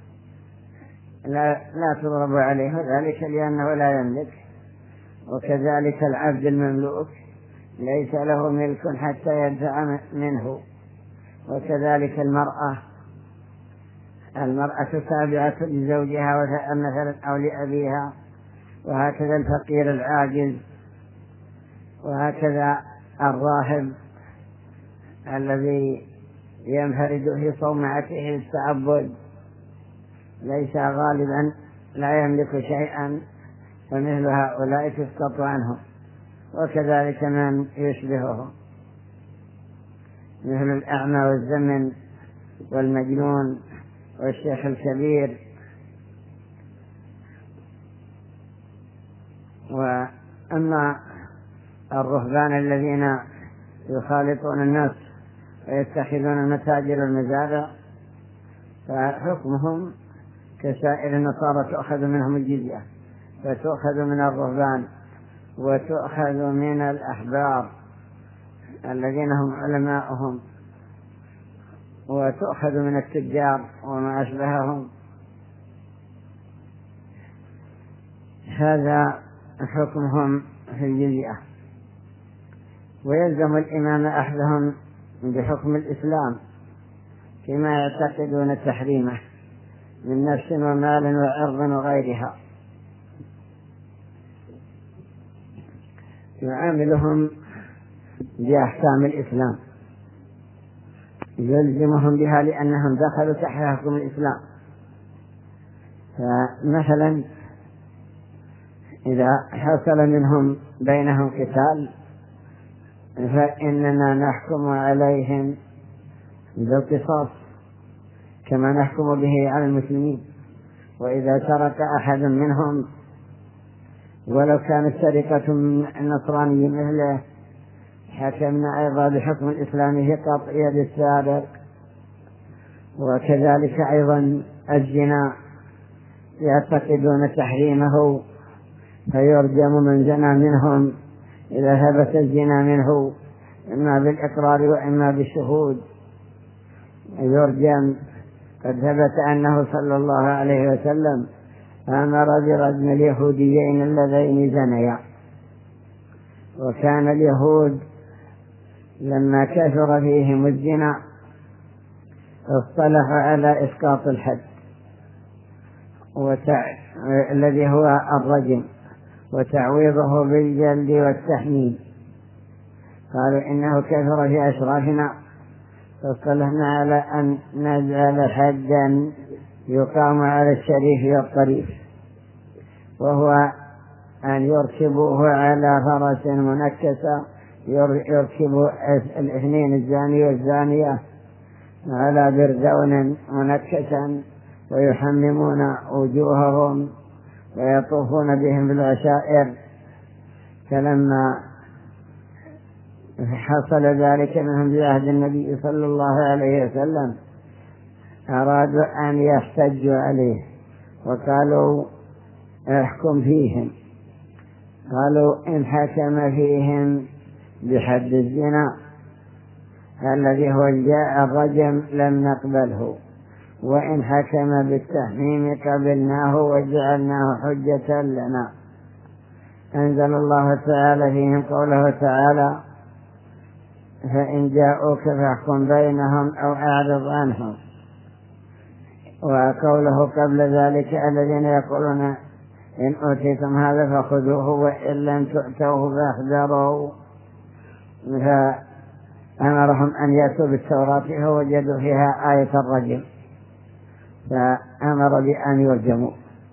لا تضرب عليه ذلك لأنه لا يملك، وكذلك العبد المملوك ليس له ملك حتى يدفع منه، وكذلك المرأة تابعة لزوجها مثلا أو لأبيها، وهكذا الفقير العاجز، وهكذا الراهب الذي ينفرد في صومعته التعبد ليس غالبا لا يملك شيئا، فمثل هؤلاء تسقط عنه، وكذلك من يشبهه مثل الأعمى والزمن والمجنون والشيخ الكبير. وأما الرهبان الذين يخالطون الناس ويتخذون المتاجر والمزارع فحكمهم كسائر النصارى، تؤخذ منهم الجزية، فتؤخذ من الرهبان وتؤخذ من الأحبار الذين هم علماؤهم، وتؤخذ من التجار وما أشبههم. هذا حكمهم في الجزية. ويلزم الإمام أخذهم بحكم الإسلام فيما يعتقدون تحريمه من نفس ومال وعرض وغيرها. يعاملهم بأحكام الإسلام، يلزمهم بها لأنهم دخلوا تحت حكم الإسلام. فمثلا إذا حصل منهم بينهم قتال فإننا نحكم عليهم بالقصاص كما نحكم به على المسلمين. وإذا سرق أحد منهم ولو كانت سرقة نصراني مثله حكمنا أيضا بحكم الإسلام في قطع يد السارق. وكذلك أيضا الزنا يعتقدون تحريمه فيرجم من زنى منهم إذا ثبت الزنا منه إما بالإقرار وإما بالشهود يرجم. قد ثبت أنه صلى الله عليه وسلم أمر برجم اليهوديين اللذين زنيا. وكان اليهود لما كثر فيهم الزنا اصطلحوا على إسقاط الحد الذي هو الرجم وتعويضه بالجلد والتحميل. قالوا إنه كثر في أشرافنا، فاصطلحنا على أن نجعل حدا يقام على الشريف والطريف، وهو أن يركبوه على فرس منكسة، يركب الاثنين الزاني والزانية على بردون منكسا ويحممون وجوههم ويطوفون بهم بالعشائر. فلما حصل ذلك منهم بعهد النبي صلى الله عليه وسلم أرادوا أن يحتجوا عليه وقالوا احكم فيهم. قالوا إن حكم فيهم بحد الزنا الذي هو الرجم لم نقبله، وإن حكم بالتحميم قبلناه وجعلناه حجة لنا. أنزل الله تعالى فيهم قوله تعالى فإن جاءوك فاحكم بينهم أو أعرض عنهم. وقوله قبل ذلك الذين يقولون إن أوتيتم هذا فخذوه وإن لم تؤتوه فاحذروا. فأمرهم أن يأتوا بالتوراة فوجدوا فيها آية الرجم فأمر بأن يرجموا.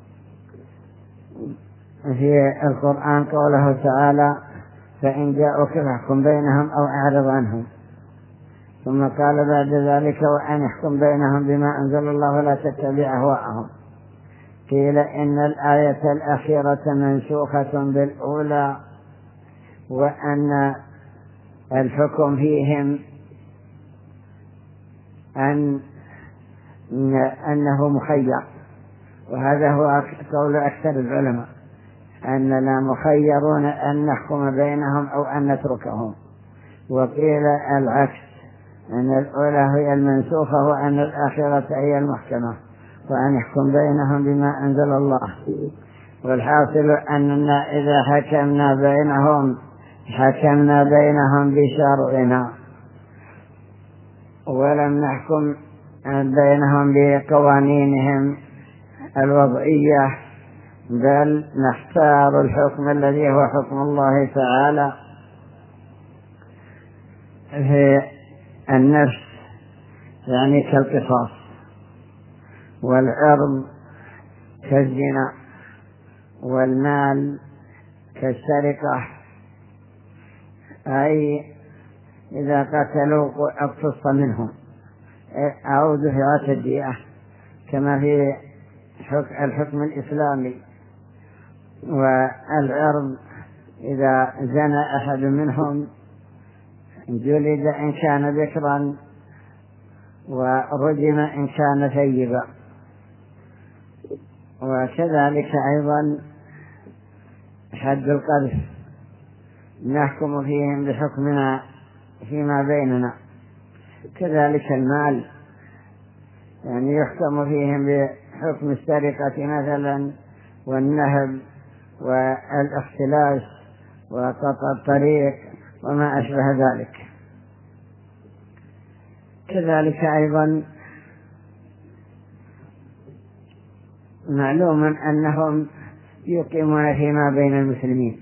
في القرآن قوله تعالى فإن جاءوك فاحكم بينهم أو أعرض عنهم. ثم قال بعد ذلك وأن احكم بينهم بما أنزل الله ولا تتبع أهواءهم. قيل إن الآية الأخيرة منسوخة بالأولى، وأن الحكم فيهم أنه مخير، وهذا هو قول أكثر العلماء أننا مخيرون أن نحكم بينهم أو أن نتركهم. وقيل العكس أن الأولى هي المنسوخة وأن الآخرة هي المحكمة، وأن يحكم بينهم بما أنزل الله. والحاصل أننا إذا حكمنا بينهم بشرعنا ولم نحكم بينهم بقوانينهم الوضعية، بل نختار الحكم الذي هو حكم الله تعالى في النفس، يعني كالقصاص، والعرض كالزنا، والمال كالسرقة، أي إذا قتلوا اقتص منهم أو دفعت الدية كما في الحكم الإسلامي. والعرض إذا زنى أحد منهم جلد إن كان ذكرا ورجم إن كان ثيبا. وكذلك أيضا حد القذف نحكم فيهم بحكمنا فيما بيننا. كذلك المال، يعني يحكم فيهم بحكم السرقة مثلا، والنهب والاختلاس وقطع الطريق وما أشبه ذلك. كذلك أيضا معلوم أنهم يقيمون فيما بين المسلمين،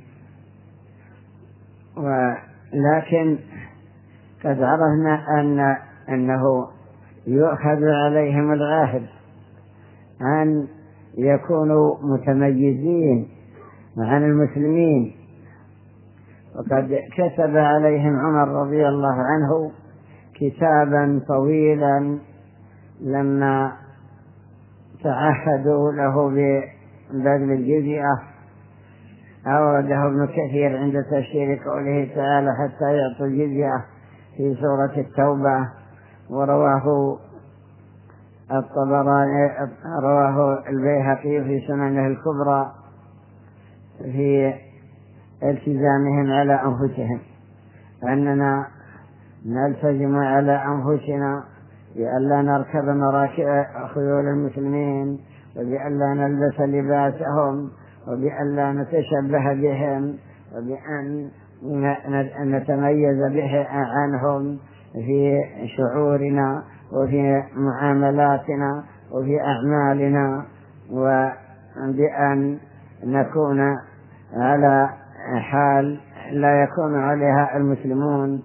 ولكن قد عرفنا أنه يؤخذ عليهم العهد أن يكونوا متميزين عن المسلمين. وقد كتب عليهم عمر رضي الله عنه كتابا طويلا لما تعهدوا له ببذل الجزية. أورده ابن كثير عند تفسير قوله تعالى حتى يعطوا الجزية في سورة التوبة، ورواه الطبراني، رواه البيهقي في سننه الكبرى في التزامهم على أنفسهم، أننا نلتزم على أنفسنا بألا نركب مراكب خيول المسلمين، وبألا نلبس لباسهم، وبألا نتشبه بهم، وبأن نتميز به عنهم في شعورنا وفي معاملاتنا وفي أعمالنا، وبأن نكون على حال لا يكون عليها المسلمون،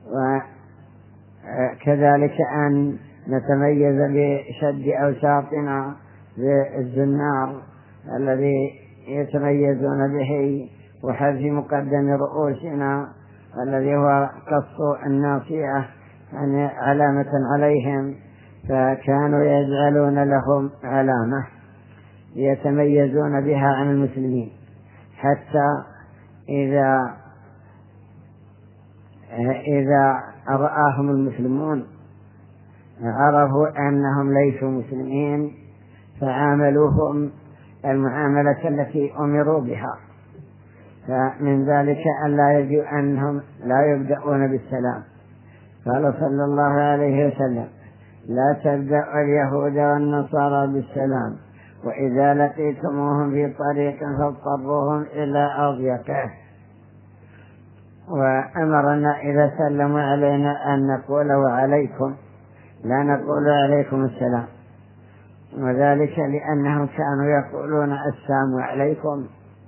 وكذلك أن نتميز بشد أوساطنا بالزنار الذي يتميزون به، وحذف مقدم رؤوسنا الذي هو قص الناصية علامة عليهم، فكانوا يجعلون لهم علامة يتميزون بها عن المسلمين، حتى إذا رآهم المسلمون عرفوا أنهم ليسوا مسلمين، فعاملوهم المعاملة التي أمروا بها. فمن ذلك أنهم لا يبدأون بالسلام. قال صلى الله عليه وسلم لا تبدأ اليهود والنصارى بالسلام، وإذا لقيتموهم في طريق فاضطروهم إلى أضيقه. وأمرنا إذا سلموا علينا أن نقول وعليكم، لا نقول عليكم السلام، وذلك لأنهم كانوا يقولون السلام عليكم،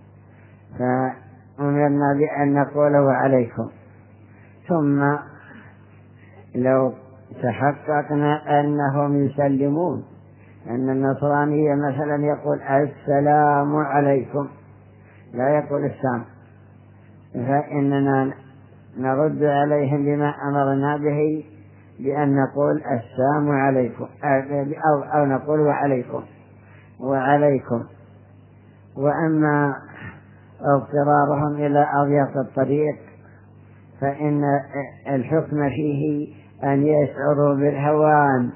فأمرنا بأن نقول وعليكم. ثم لو تحققنا أنهم يسلمون، أن النصرانية مثلا يقول السلام عليكم لا يقول السلام، فإننا نرد عليهم بما أمرنا به بأن نقول السلام عليكم أو نقول وعليكم. وأما اضطرارهم إلى أضيق الطريق فإن الحكم فيه أن يشعروا بالهوان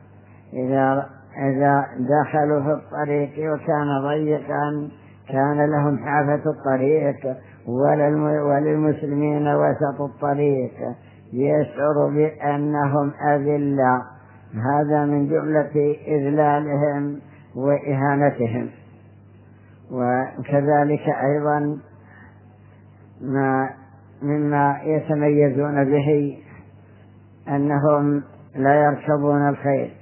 إذا دخلوا في الطريق وكان ضيقا كان لهم حافة الطريق وللمسلمين وسط الطريق، يشعر بأنهم أذلاء، هذا من جملة إذلالهم وإهانتهم. وكذلك أيضا مما يتميزون به أنهم لا يركبون الخيل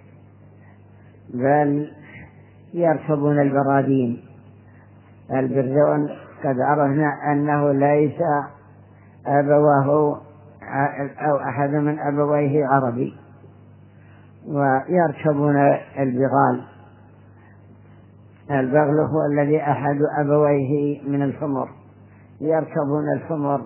بل يركبون البرادين. البردون قد عرفنا أنه ليس أبواه أو أحد من أبويه عربي، ويركبون البغال. البغل هو الذي أحد أبويه من الحمر، يركبون الحمر.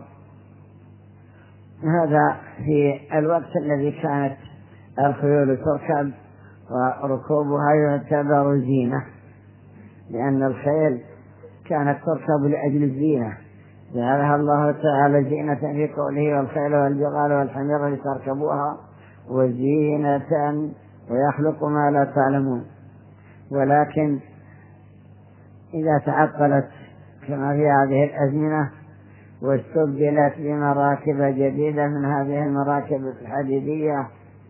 هذا في الوقت الذي كانت الخيول تركب، وركوبها يعتبر زينة، لأن الخيل كانت تركب لأجل الزينة، جعلها الله تعالى زينة في قوله والخيل والبغال والحمير لتركبوها وزينة ويخلق ما لا تعلمون. ولكن إذا تعطلت كما في هذه الأزمنة واستبدلت بمراكب جديدة من هذه المراكب الحديدية،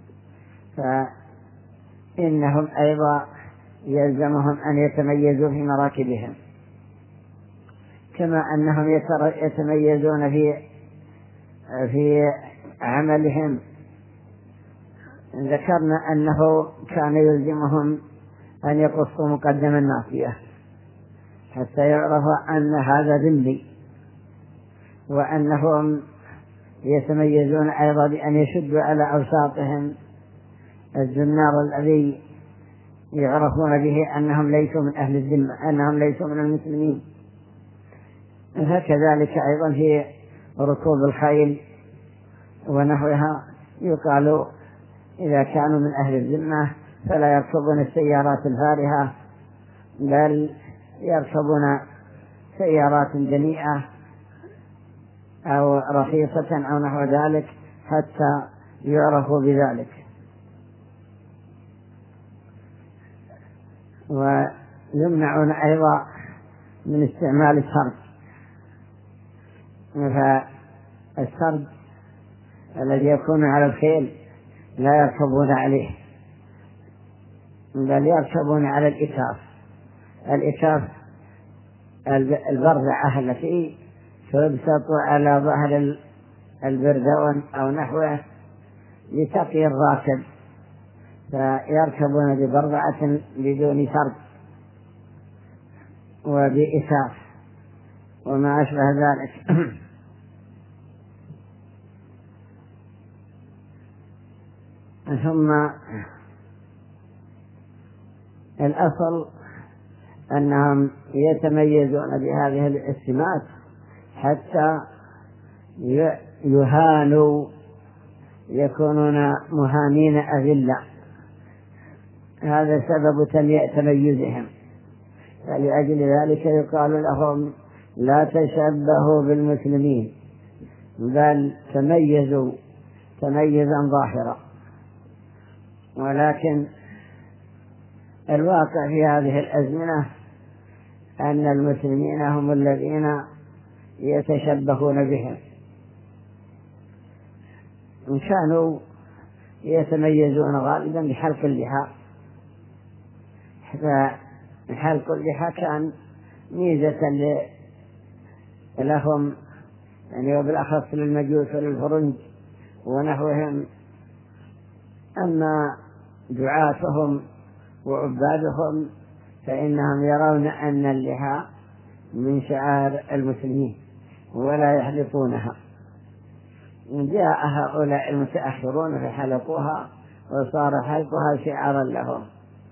فإنهم أيضا يلزمهم أن يتميزوا في مراكبهم، كما أنهم يتميزون في عملهم. ذكرنا أنه كان يلزمهم أن يقصوا مقدم الناصية حتى يعرف أن هذا ذمي، وأنهم يتميزون أيضا بأن يشدوا على أوساطهم الزنار الذي يعرفون به أنهم ليسوا من أهل الذمة، أنهم ليسوا من المسلمين. فكذلك أيضا في ركوب الخيل ونحوها يقال إذا كانوا من أهل الذمة فلا يركبون السيارات الفارهة، بل يركبون سيارات دنيئة أو رخيصة أو نحو ذلك حتى يعرفوا بذلك. ويمنعون أيضا من استعمال السرج، فالسرج الذي يكون على الخيل لا يركبون عليه، بل يركبون على الإكاف. الإكاف البرزعة التي تبسط على ظهر البردون أو نحوه لتقي الراكب، فيركبون ببرزعة بدون سرج وبإكاف وما أشبه ذلك. ثم الأصل أنهم يتميزون بهذه السمات حتى يهانوا، يكونون مهانين أذلة، هذا سبب تميزهم. فلأجل ذلك يقال لهم لا تشبهوا بالمسلمين، بل تميزوا تميزا ظاهرا. ولكن الواقع في هذه الأزمنة أن المسلمين هم الذين يتشبهون بهم، إن كانوا يتميزون غالبا بحلق اللحى، فحلق اللحى كان ميزة لهم، يعني وبالأخص للمجوس وللفرنج ونحوهم. أما دعاتهم وعبادهم فإنهم يرون أن اللحى من شعائر المسلمين ولا يحلقونها. جاء هؤلاء المتأخرون فحلقوها وصار حلقها شعارا لهم،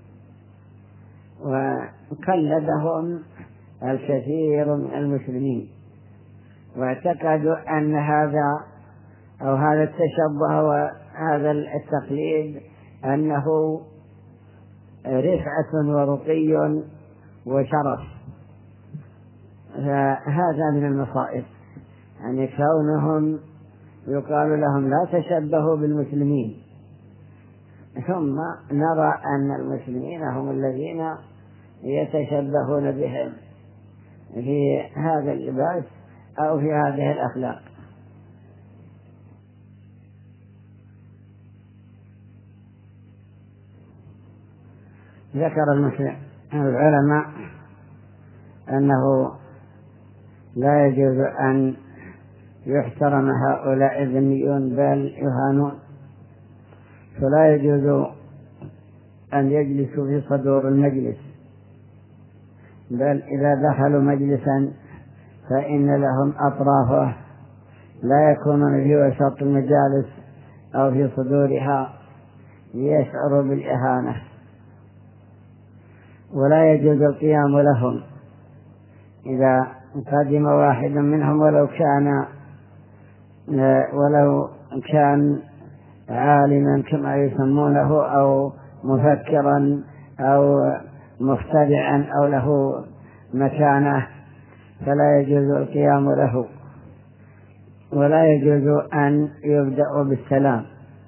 وقلدهم الكثير من المسلمين، واعتقدوا أن هذا التشبه وهذا التقليد أنه رفعة ورقي وشرف. فهذا من المصائب، يعني كونهم يقال لهم لا تشبهوا بالمسلمين، ثم نرى أن المسلمين هم الذين يتشبهون بهم في هذا اللباس أو في هذه الأخلاق. ذكر العلماء أنه لا يجوز أن يحترم هؤلاء الذميون بل يهانون، فلا يجوز أن يجلسوا في صدور المجلس، بل إذا دخلوا مجلسا فإن لهم أطرافه لا يكونون في وسط المجالس أو في صدورها ليشعروا بالإهانة. ولا يجوز القيام لهم إذا قدم واحد منهم ولو كان عالما كما يسمونه أو مفكرا أو مخترعا أو له مكانة، فلا يجوز القيام له. ولا يجوز أن يبدأ بالسلام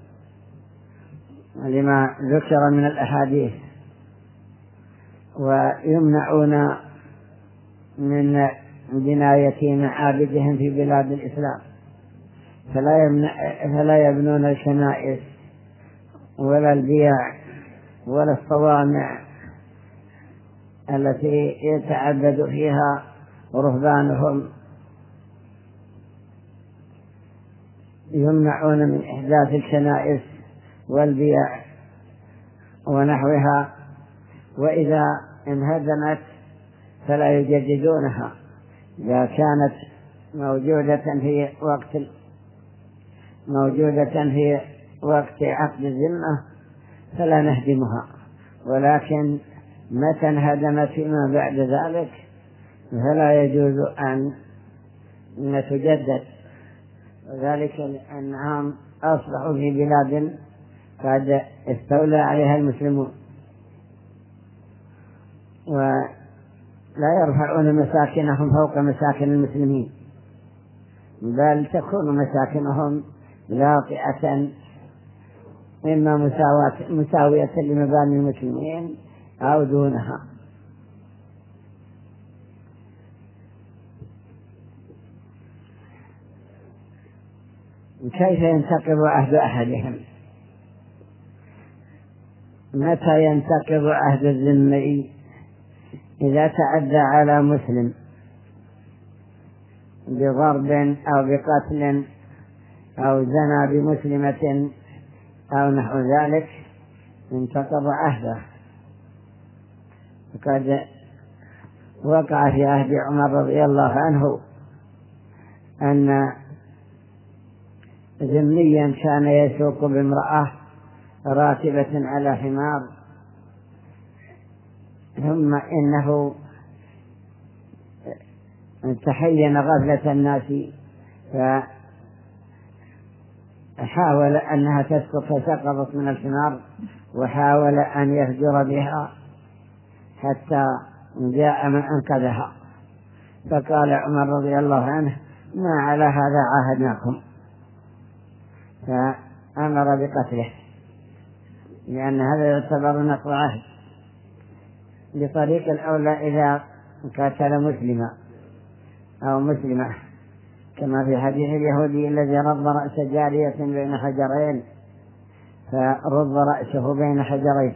لما ذكر من الأحاديث. ويمنعون من بناية معابدهم في بلاد الإسلام، فلا يبنون الكنائس ولا البيع ولا الصوامع التي يتعبد فيها رهبانهم. يمنعون من إحداث الكنائس والبيع ونحوها، وإذا انهدمت فلا يجددونها. إذا كانت موجودة في وقت عقد الذمة فلا نهدمها، ولكن متى انهدمت فيما بعد ذلك فلا يجوز أن تجدد. وذلك لأنهم أصبحوا في بلاد قد استولى عليها المسلمون، ولا يرفعون مساكنهم فوق مساكن المسلمين، بل تكون مساكنهم لاطئة إما مساوية لمباني المسلمين أو دونها. كيف ينتقض عهد أحدهم؟ متى ينتقض عهد الذمي؟ إذا تعدى على مسلم بضرب أو بقتل أو زنى بمسلمة أو نحو ذلك انتقض عهده. وقد وقع في عهد عمر رضي الله عنه أن ذميا كان يسوق بامرأة راكبة على حمار، ثم إنه تحين غفلة الناس فحاول أنها تسقط فسقطت من الحمار، وحاول أن يهجر بها حتى جاء من أنقذها، فقال عمر رضي الله عنه: ما على هذا عاهدناكم، فأمر بقتله، لأن هذا يعتبر نقض عهد. بطريق الأولى إذا قتل مسلما أو مسلمة، كما في حديث اليهودي الذي رض رأس جارية بين حجرين فرض رأسه بين حجرين.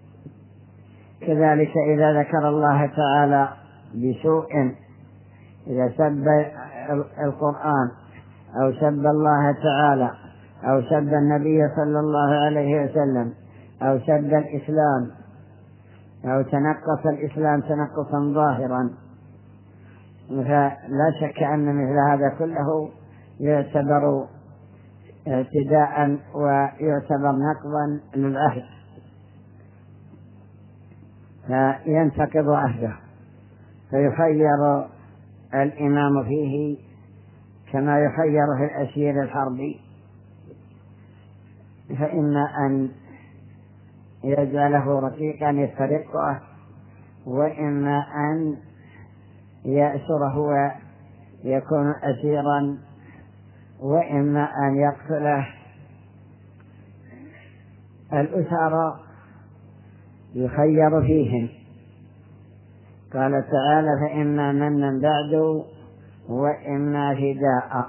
كذلك إذا ذكر الله تعالى بسوء، إذا سب القرآن أو سب الله تعالى أو سب النبي صلى الله عليه وسلم أو سب الإسلام أو تنقص الإسلام تنقصا ظاهرا، فلا شك أن مثل هذا كله يعتبر اعتداء ويعتبر نقضا للعهد، فينتقض عهده، فيخير الإمام فيه كما يخير في الأسير الحربي، فإما أن يجعله رقيقا يسترقه، وإما أن يأسره ويكون أسيرا، وإما أن يقتله. الأسارى يخير فيهم، قال تعالى: فإما منا بعد وإما فداء.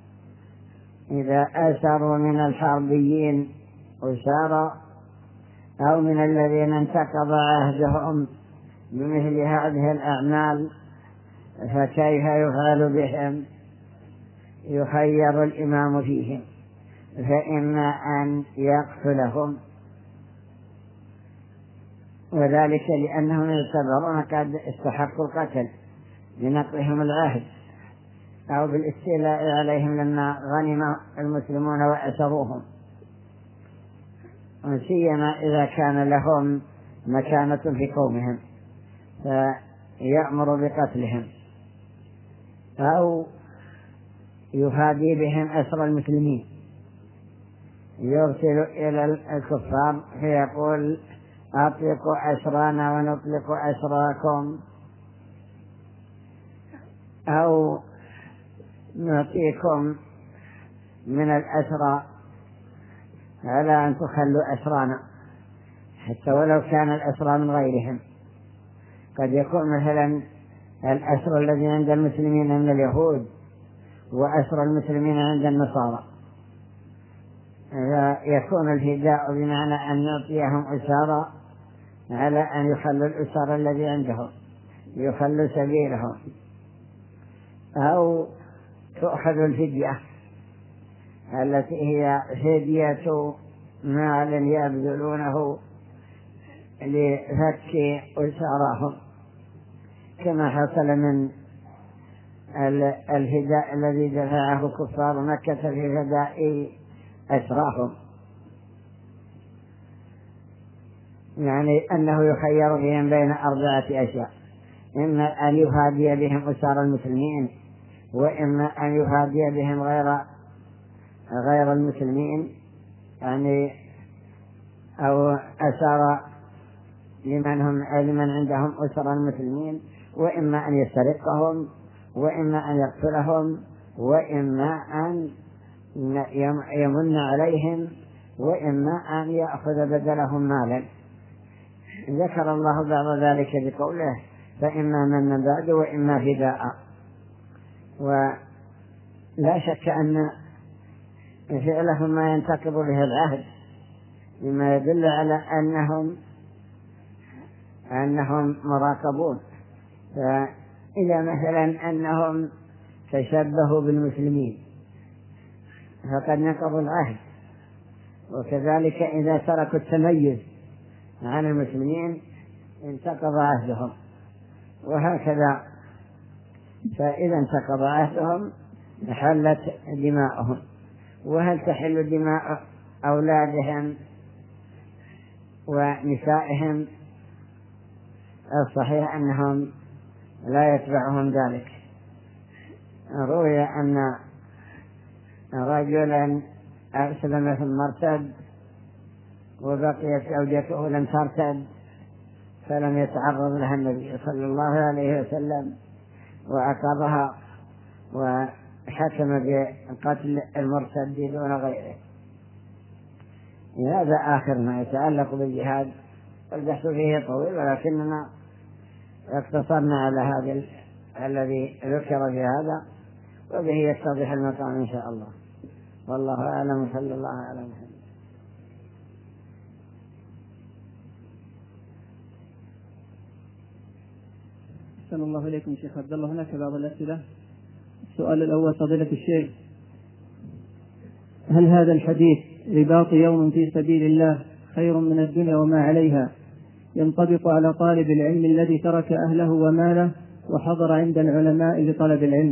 إذا أسروا من الحربيين أسارى أو من الذين انتقض عهدهم بمثل هذه الأعمال، فكيف يفعل بهم؟ يخير الإمام فيهم، فإما أن يقتلهم، وذلك لأنهم يعتبرون قد استحقوا القتل لنقضهم العهد أو بالاستيلاء عليهم لما غنم المسلمون وأسروهم، وسيما إذا كان لهم مكانة في قومهم فيأمر بقتلهم، أو يفادي بهم أسر المسلمين، يرسل إلى الكفار فيقول أطلقوا أسرانا ونطلق أسراكم، أو نعطيكم من الأسرى على أن تخلوا أسرانا، حتى ولو كان الأسرى من غيرهم. قد يكون مثلا الأسرى الذي عند المسلمين من اليهود وأسرى المسلمين عند النصارى، يكون الفداء بمعنى أن نعطيهم أسارى على أن يخلوا الأسر الذي عندهم، يخلوا سبيلهم، أو تؤخذ الفدية التي هي فدية مال يبذلونه لفك أسراهم، كما حصل من الفداء الذي دفعه كفار مكة في فداء أسراهم، يعني أنه يخير بهم بين 4 أشياء: إما أن يفادي بهم أسار المسلمين، وإما أن يفادي بهم غير المسلمين، يعني أو أسار لمن عندهم أسر المسلمين، وإما أن يسرقهم، وإما أن يقتلهم، وإما أن يمن عليهم، وإما أن يأخذ بدلهم مالا. ذكر الله بعض ذلك بقوله فإما من بعد وإما فداء. ولا شك أن فعلهم ما ينتقض به العهد، مما يدل على أنهم مراقبون. فإذا مثلا أنهم تشبهوا بالمسلمين فقد نقضوا العهد، وكذلك إذا تركوا التميز عن المسلمين انتقض عهدهم، وهكذا. فإذا انتقض عهدهم حلت دماؤهم. وهل تحل دماء أولادهم ونسائهم؟ الصحيح أنهم لا يتبعهم ذلك. روي أن رجلا أسلم ثم ارتد، وبقيت زوجته لم ترتد، فلم يتعرض لها النبي صلى الله عليه وسلم وأقرها وحكم بقتل المرتد دون غيره. هذا آخر ما يتعلق بالجهاد، والبحث فيه طويل، ولكننا اقتصرنا على هذا الذي ذكر في هذا، وبه يتضح المقام إن شاء الله. والله أعلم، صلى الله على محمد. أحسن الله إليكم شيخ عبد الله. هناك بعض الأسئلة. السؤال الأول: فضيلة الشيخ، هل هذا الحديث رباط يوم في سبيل الله خير من الدنيا وما عليها ينطبق على طالب العلم الذي ترك أهله وماله وحضر عند العلماء لطلب العلم؟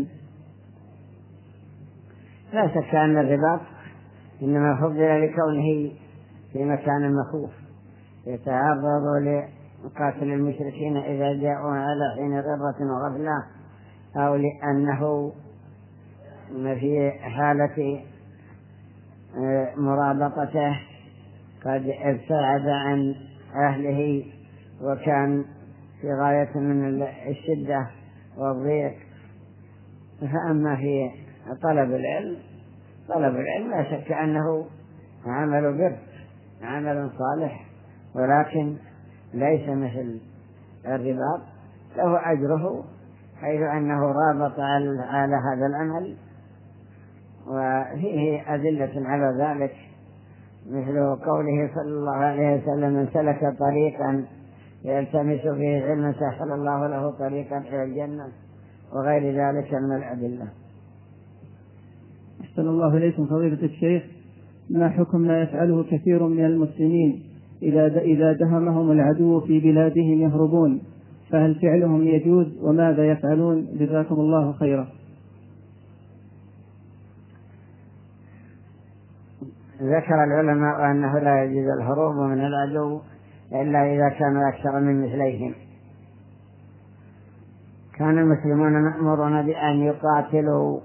لا شك أن الرباط إنما فضل لكونه في مكان مخوف، يتعرض لقاتل المشركين إذا جاءوا على حين غرة وغفلة، أو لأنه في حالة مرابطته قد ابتعد عن أهله وكان في غاية من الشدة والضيق. فأما في طلب العلم لا شك أنه عمل بر، عمل صالح، ولكن ليس مثل الرباط، له أجره حيث أنه رابط على هذا العمل، وفيه أدلة على ذلك مثل قوله صلى الله عليه وسلم: من سلك طريقا يلتمس فيه علما سهل الله له طريقا إلى الجنة، وغير ذلك من الأدلة. أحسن الله إليكم فضيلة الشيخ، ما حكم ما يفعله كثير من المسلمين إذا دهمهم العدو في بلادهم يهربون، فهل فعلهم يجوز وماذا يفعلون؟ جزاكم الله خيرا. ذكر العلماء أنه لا يجوز الهروب من العدو إلا إذا كانوا أكثر من مثليهم. كان المسلمون مأمورون بأن يقاتلوا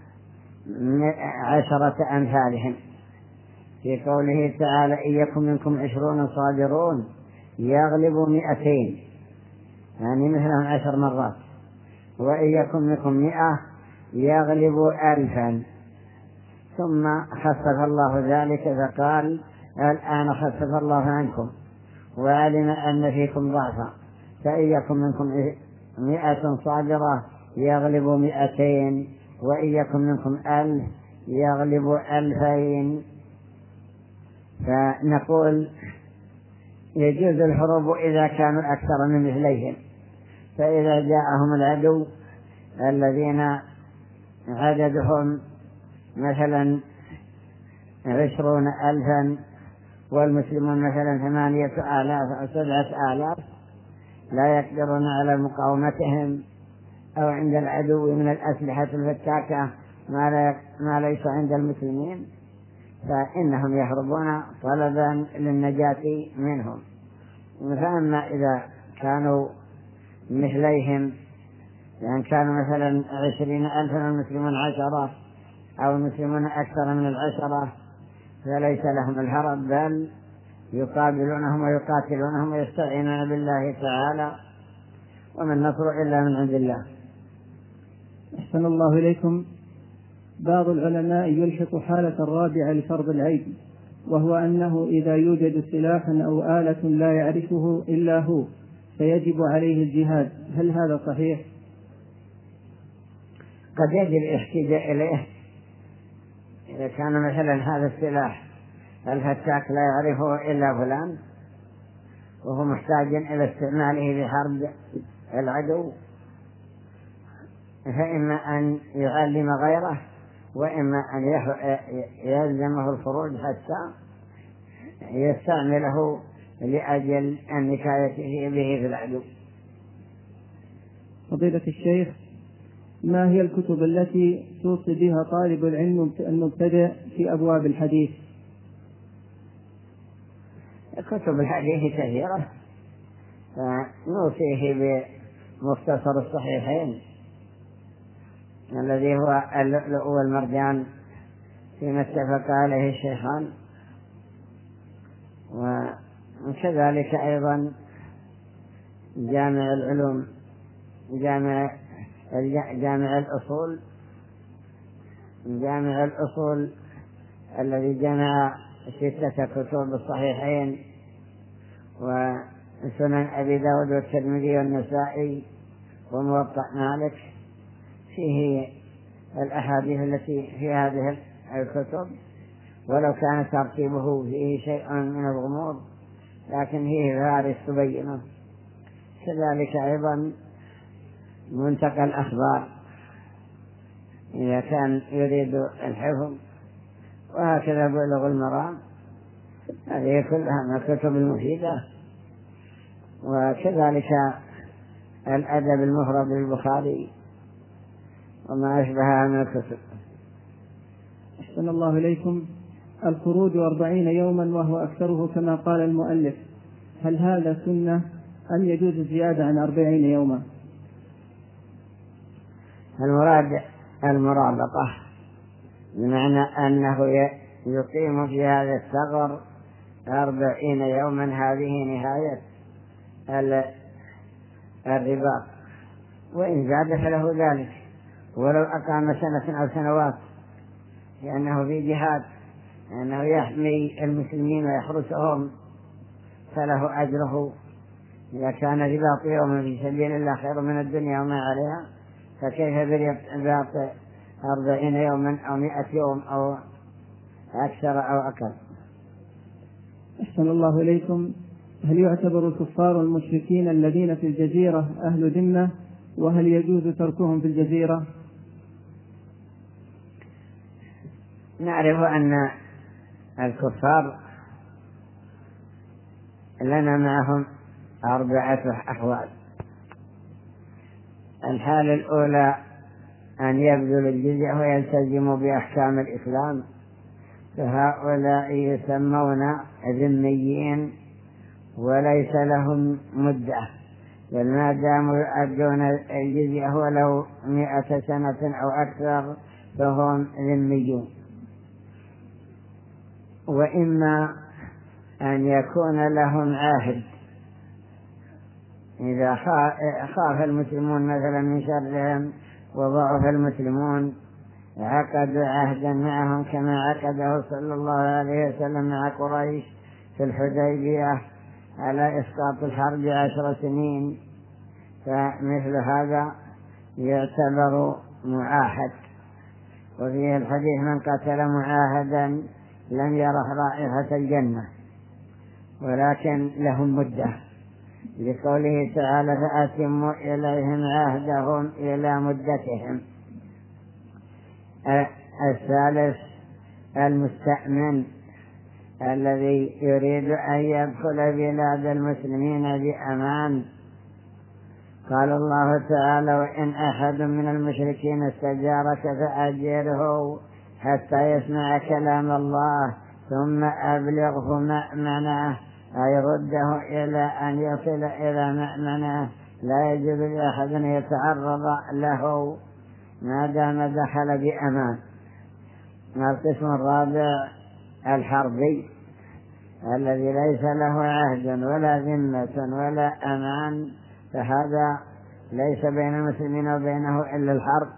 10 أمثالهم، في قوله تعالى: إن يكن منكم 20 صابرون يغلبوا 200، يعني مثلهم 10 مرات. وإن يكن منكم 100 يغلبوا 1000. ثم خفف الله ذلك فقال: الآن خفف الله عنكم وعلم أن فيكم ضعفا، فإن يكن منكم 100 صابرة يغلبوا 200، وإن يكن منكم 1000 يغلبوا 2000. فنقول يجوز الهروب إذا كانوا أكثر من مثليهم. فإذا جاءهم العدو الذين عددهم مثلا 20,000 والمسلمون مثلا 8,000 أو 7,000، لا يقدرون على مقاومتهم، أو عند العدو من الأسلحة الفتاكة ما ليس عند المسلمين، فإنهم يهربون طلبا للنجاة منهم. فأما إذا كانوا مثليهم، يعني كانوا مثلا 20,000 والمسلمون 10، أو المسلمون أكثر من 10، فليس لهم الهرب، بل يقابلونهم ويقاتلونهم ويستعينون بالله تعالى، وما النصر إلا من عند الله. أحسن الله إليكم. بعض العلماء يلحق حالة الرابعة لفرض العين، وهو أنه إذا يوجد سلاح أو آلة لا يعرفه إلا هو فيجب عليه الجهاد، هل هذا صحيح؟ قد يجب الاحتجاء إليه إذا كان مثلا هذا السلاح الفتاك لا يعرفه إلا فلان وهو محتاج إلى استعماله لحرب العدو، فإما أن يعلم غيره، وإما أن يلزمه الخروج حتى يستعمله لأجل النكاية به في العدو. فضيلة الشيخ، ما هي الكتب التي توصي بها طالب العلم المبتدئ في أبواب الحديث؟ كتب الحديث كثيرة، فنوصيه بمختصر الصحيحين الذي هو اللؤلؤ والمرجان فيما اتفق عليه الشيخان، وكذلك أيضا جامع العلوم، جامع الأصول الذي جمع 6 كتب الصحيحين، وسنن أبي داود والترمذي والنسائي وموطأ مالك، فيه الأحاديث التي في هذه الكتب، ولو كان ترتيبه فيه شيء من الغموض لكن فيه فارس تبينه. كذلك أيضا منتقى الأخبار إذا كان يريد الحفظ، وهكذا بلوغ المرام، هذه كلها من الكتب المفيدة. وكذلك الأدب المفرد للبخاري وما أشبهها من الكتب. أحسن الله إليكم. الخروج 40 يوما وهو أكثره كما قال المؤلف، هل هذا سنة أم يجوز الزيادة عن 40 يوما؟ المراد المرابطة، بمعنى أنه يقيم في هذا الثغر 40 يوما، هذه نهاية الرباط، وإن زاد فله ذلك، ولو أقام 1 أو 2 سنوات، لأنه في جهاد، لأنه يحمي المسلمين ويحرسهم، فله أجره. إذا كان رباط يوم في سبيل الله خير من الدنيا وما عليها، فكيف برباط 40 يوما أو 100 يوم أو أكثر أو أقل؟ أحسن الله إليكم. هل يعتبر الكفار المشركين الذين في الجزيرة أهل ذمة؟ وهل يجوز تركهم في الجزيرة؟ نعرف أن الكفار لنا معهم 4 أحوال. الحالة الأولى أن يبذلوا الجزية ويلتزموا بأحكام الإسلام، فهؤلاء يسمون ذميين وليس لهم مدة، بل ما داموا يؤدون الجزية ولو 100 سنة أو أكثر فهم ذميون. وإما أن يكون لهم عهد، إذا خاف المسلمون مثلا من شرهم وضعف المسلمون عقدوا عهدا معهم كما عقده صلى الله عليه وسلم مع قريش في الحديبية على إسقاط الحرب 10 سنين، فمثل هذا يعتبر معاهد. وفيه الحديث: من قتل معاهدا لم يره رائحة الجنة، ولكن لهم مدة، لقوله تعالى: فأتموا إليهم عهدهم إلى مدتهم. الثالث المستأمن الذي يريد أن يدخل بلاد المسلمين بأمان. قال الله تعالى: وإن أحد من المشركين استجارك فأجره حتى يسمع كلام الله ثم أبلغه مأمنه، أي رده إلى أن يصل إلى مأمنه. لا يجوز لأحد أن يتعرض له ما دام دخل بأمان. القسم الرابع الحربي الذي ليس له عهد ولا ذمة ولا أمان، فهذا ليس بين المسلمين وبينه إلا الحرب.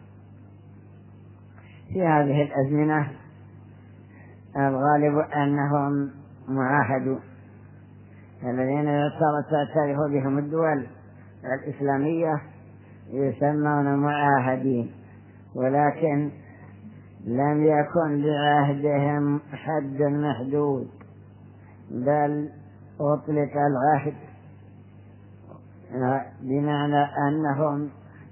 في هذه الأزمنة الغالب أنهم معاهدون، الذين تعترف بهم الدول الإسلامية يسمون معاهدين، ولكن لم يكن لعهدهم حد محدود، بل أطلق العهد، بمعنى أنهم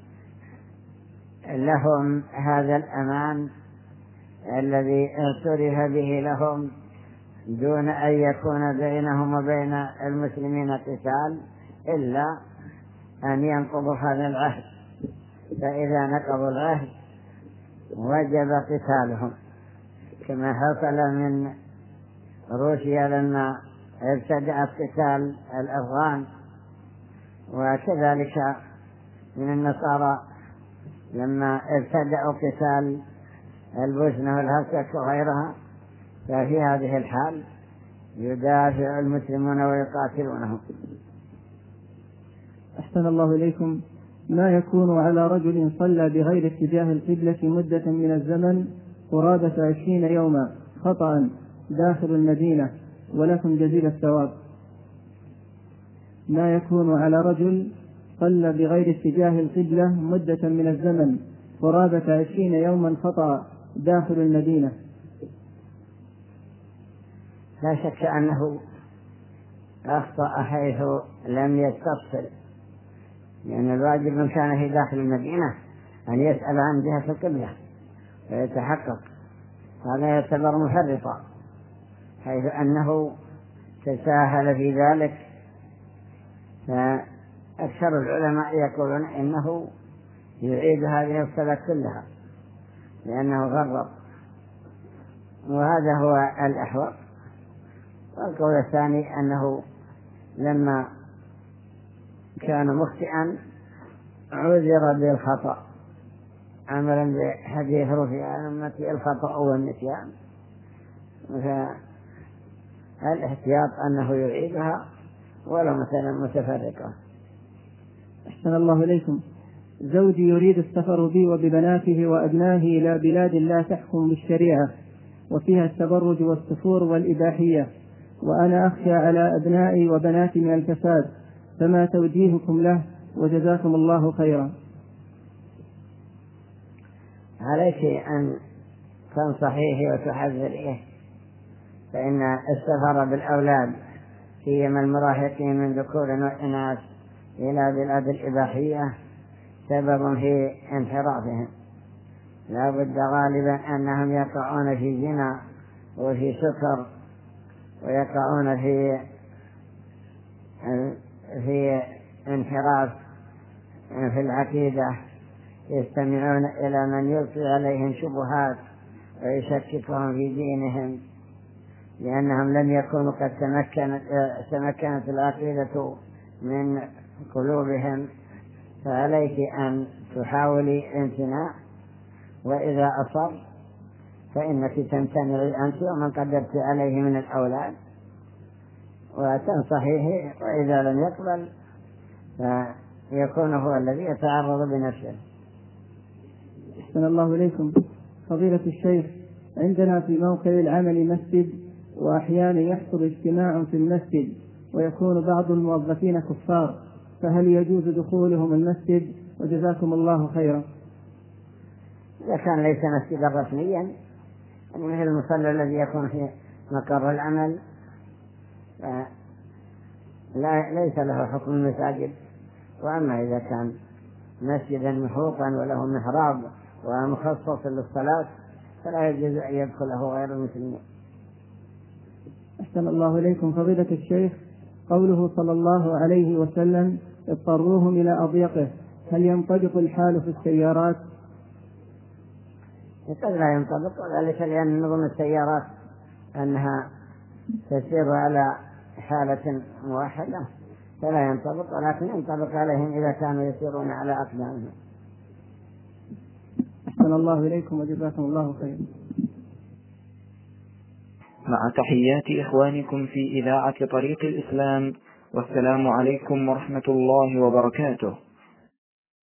لهم هذا الأمان الذي اعترف به لهم دون أن يكون بينهم وبين المسلمين قتال، إلا أن ينقضوا هذا العهد. فإذا نقضوا العهد وجب قتالهم، كما حصل من روسيا لما ابتدأت قتال الأفغان، وكذلك من النصارى لما ابتدأوا قتال البوسنة والهرسك وغيرها. ففي هذه الحال يدافع المسلمون ويقاتلونهم. أحسن الله إليكم. ما يكون على رجل صلى بغير اتجاه القبلة مدة من الزمن قرابة 20 يوما خطأ داخل المدينة ولكم جزيل الثواب؟ ما يكون على رجل صلى بغير اتجاه القبلة مدة من الزمن قرابة 20 يوما خطأ داخل المدينة؟ لا شك أنه أخطأ حيث لم يستفصل، لأن الواجب من كان في داخل المدينة أن يسأل عن جهة القبلة ويتحقق. هذا يعتبر مفرطا، حيث أنه تساهل في ذلك. فأكثر العلماء يقولون إنه يعيد هذه الصلاة كلها لأنه غرب، وهذا هو الأحوط. والقول الثاني أنه لما كان مخطئا عذر بالخطأ، عملا بحديث رفع عن أمتي الخطأ والنسيان. فالاحتياط أنه يعيدها ولو مثلا متفرقة. أحسن الله إليكم. زوجي يريد السفر بي وببناته وأبنائه إلى بلاد لا تحكم بالشريعة وفيها التبرج والسفور والإباحية، وأنا أخشى على أبنائي وبناتي من الفساد، فما توجيهكم له وجزاكم الله خيرا؟ عليك أن تنصحيه وتحذريه فإن السفر بالأولاد سيما المراهقين من ذكور وإناث إلى بلاد الإباحية سبب في انحرافهم. لا بد غالبا أنهم يقعون في زنا وفي سكر، ويقعون في انحراف في العقيدة، يستمعون إلى من يلقي عليهم شبهات ويشككهم في دينهم، لأنهم لم يكونوا قد تمكنت العقيدة من قلوبهم. فعليك أن تحاولي الامتناع، وإذا أصر فإنك تمتنعي أنت ومن قدرت عليه من الأولاد وتنصحيه، وإذا لم يقبل فيكون هو الذي يتعرض بنفسه. أحسن الله إليكم. فضيلة الشيخ، عندنا في موقع العمل مسجد، وأحيانا يحصل اجتماع في المسجد ويكون بعض الموظفين كفار، فهل يجوز دخولهم المسجد؟ وجزاكم الله خيرا. إذا كان ليس مسجدا رسميا مثل المصلى الذي يكون في مقر العمل ليس له حكم المساجد. وأما إذا كان مسجدا محوطا وله محراب ومخصص للصلاة فلا يجوز أن يدخله غير المسلمين. أحسن الله إليكم. فضيلة الشيخ، قوله صلى الله عليه وسلم اضطروهم إلى أضيقه، هل ينطبق الحال في السيارات؟ قد لا ينطبق، وذلك لأن نظم السيارات أنها تسير على حالة موحدة فلا ينطبق، ولكن ينطبق عليهم إذا كانوا يسيرون على أقدامهم. أحسن الله إليكم وجزاكم الله خيرا. مع تحيات إخوانكم في إذاعة طريق الإسلام، والسلام عليكم ورحمة الله وبركاته.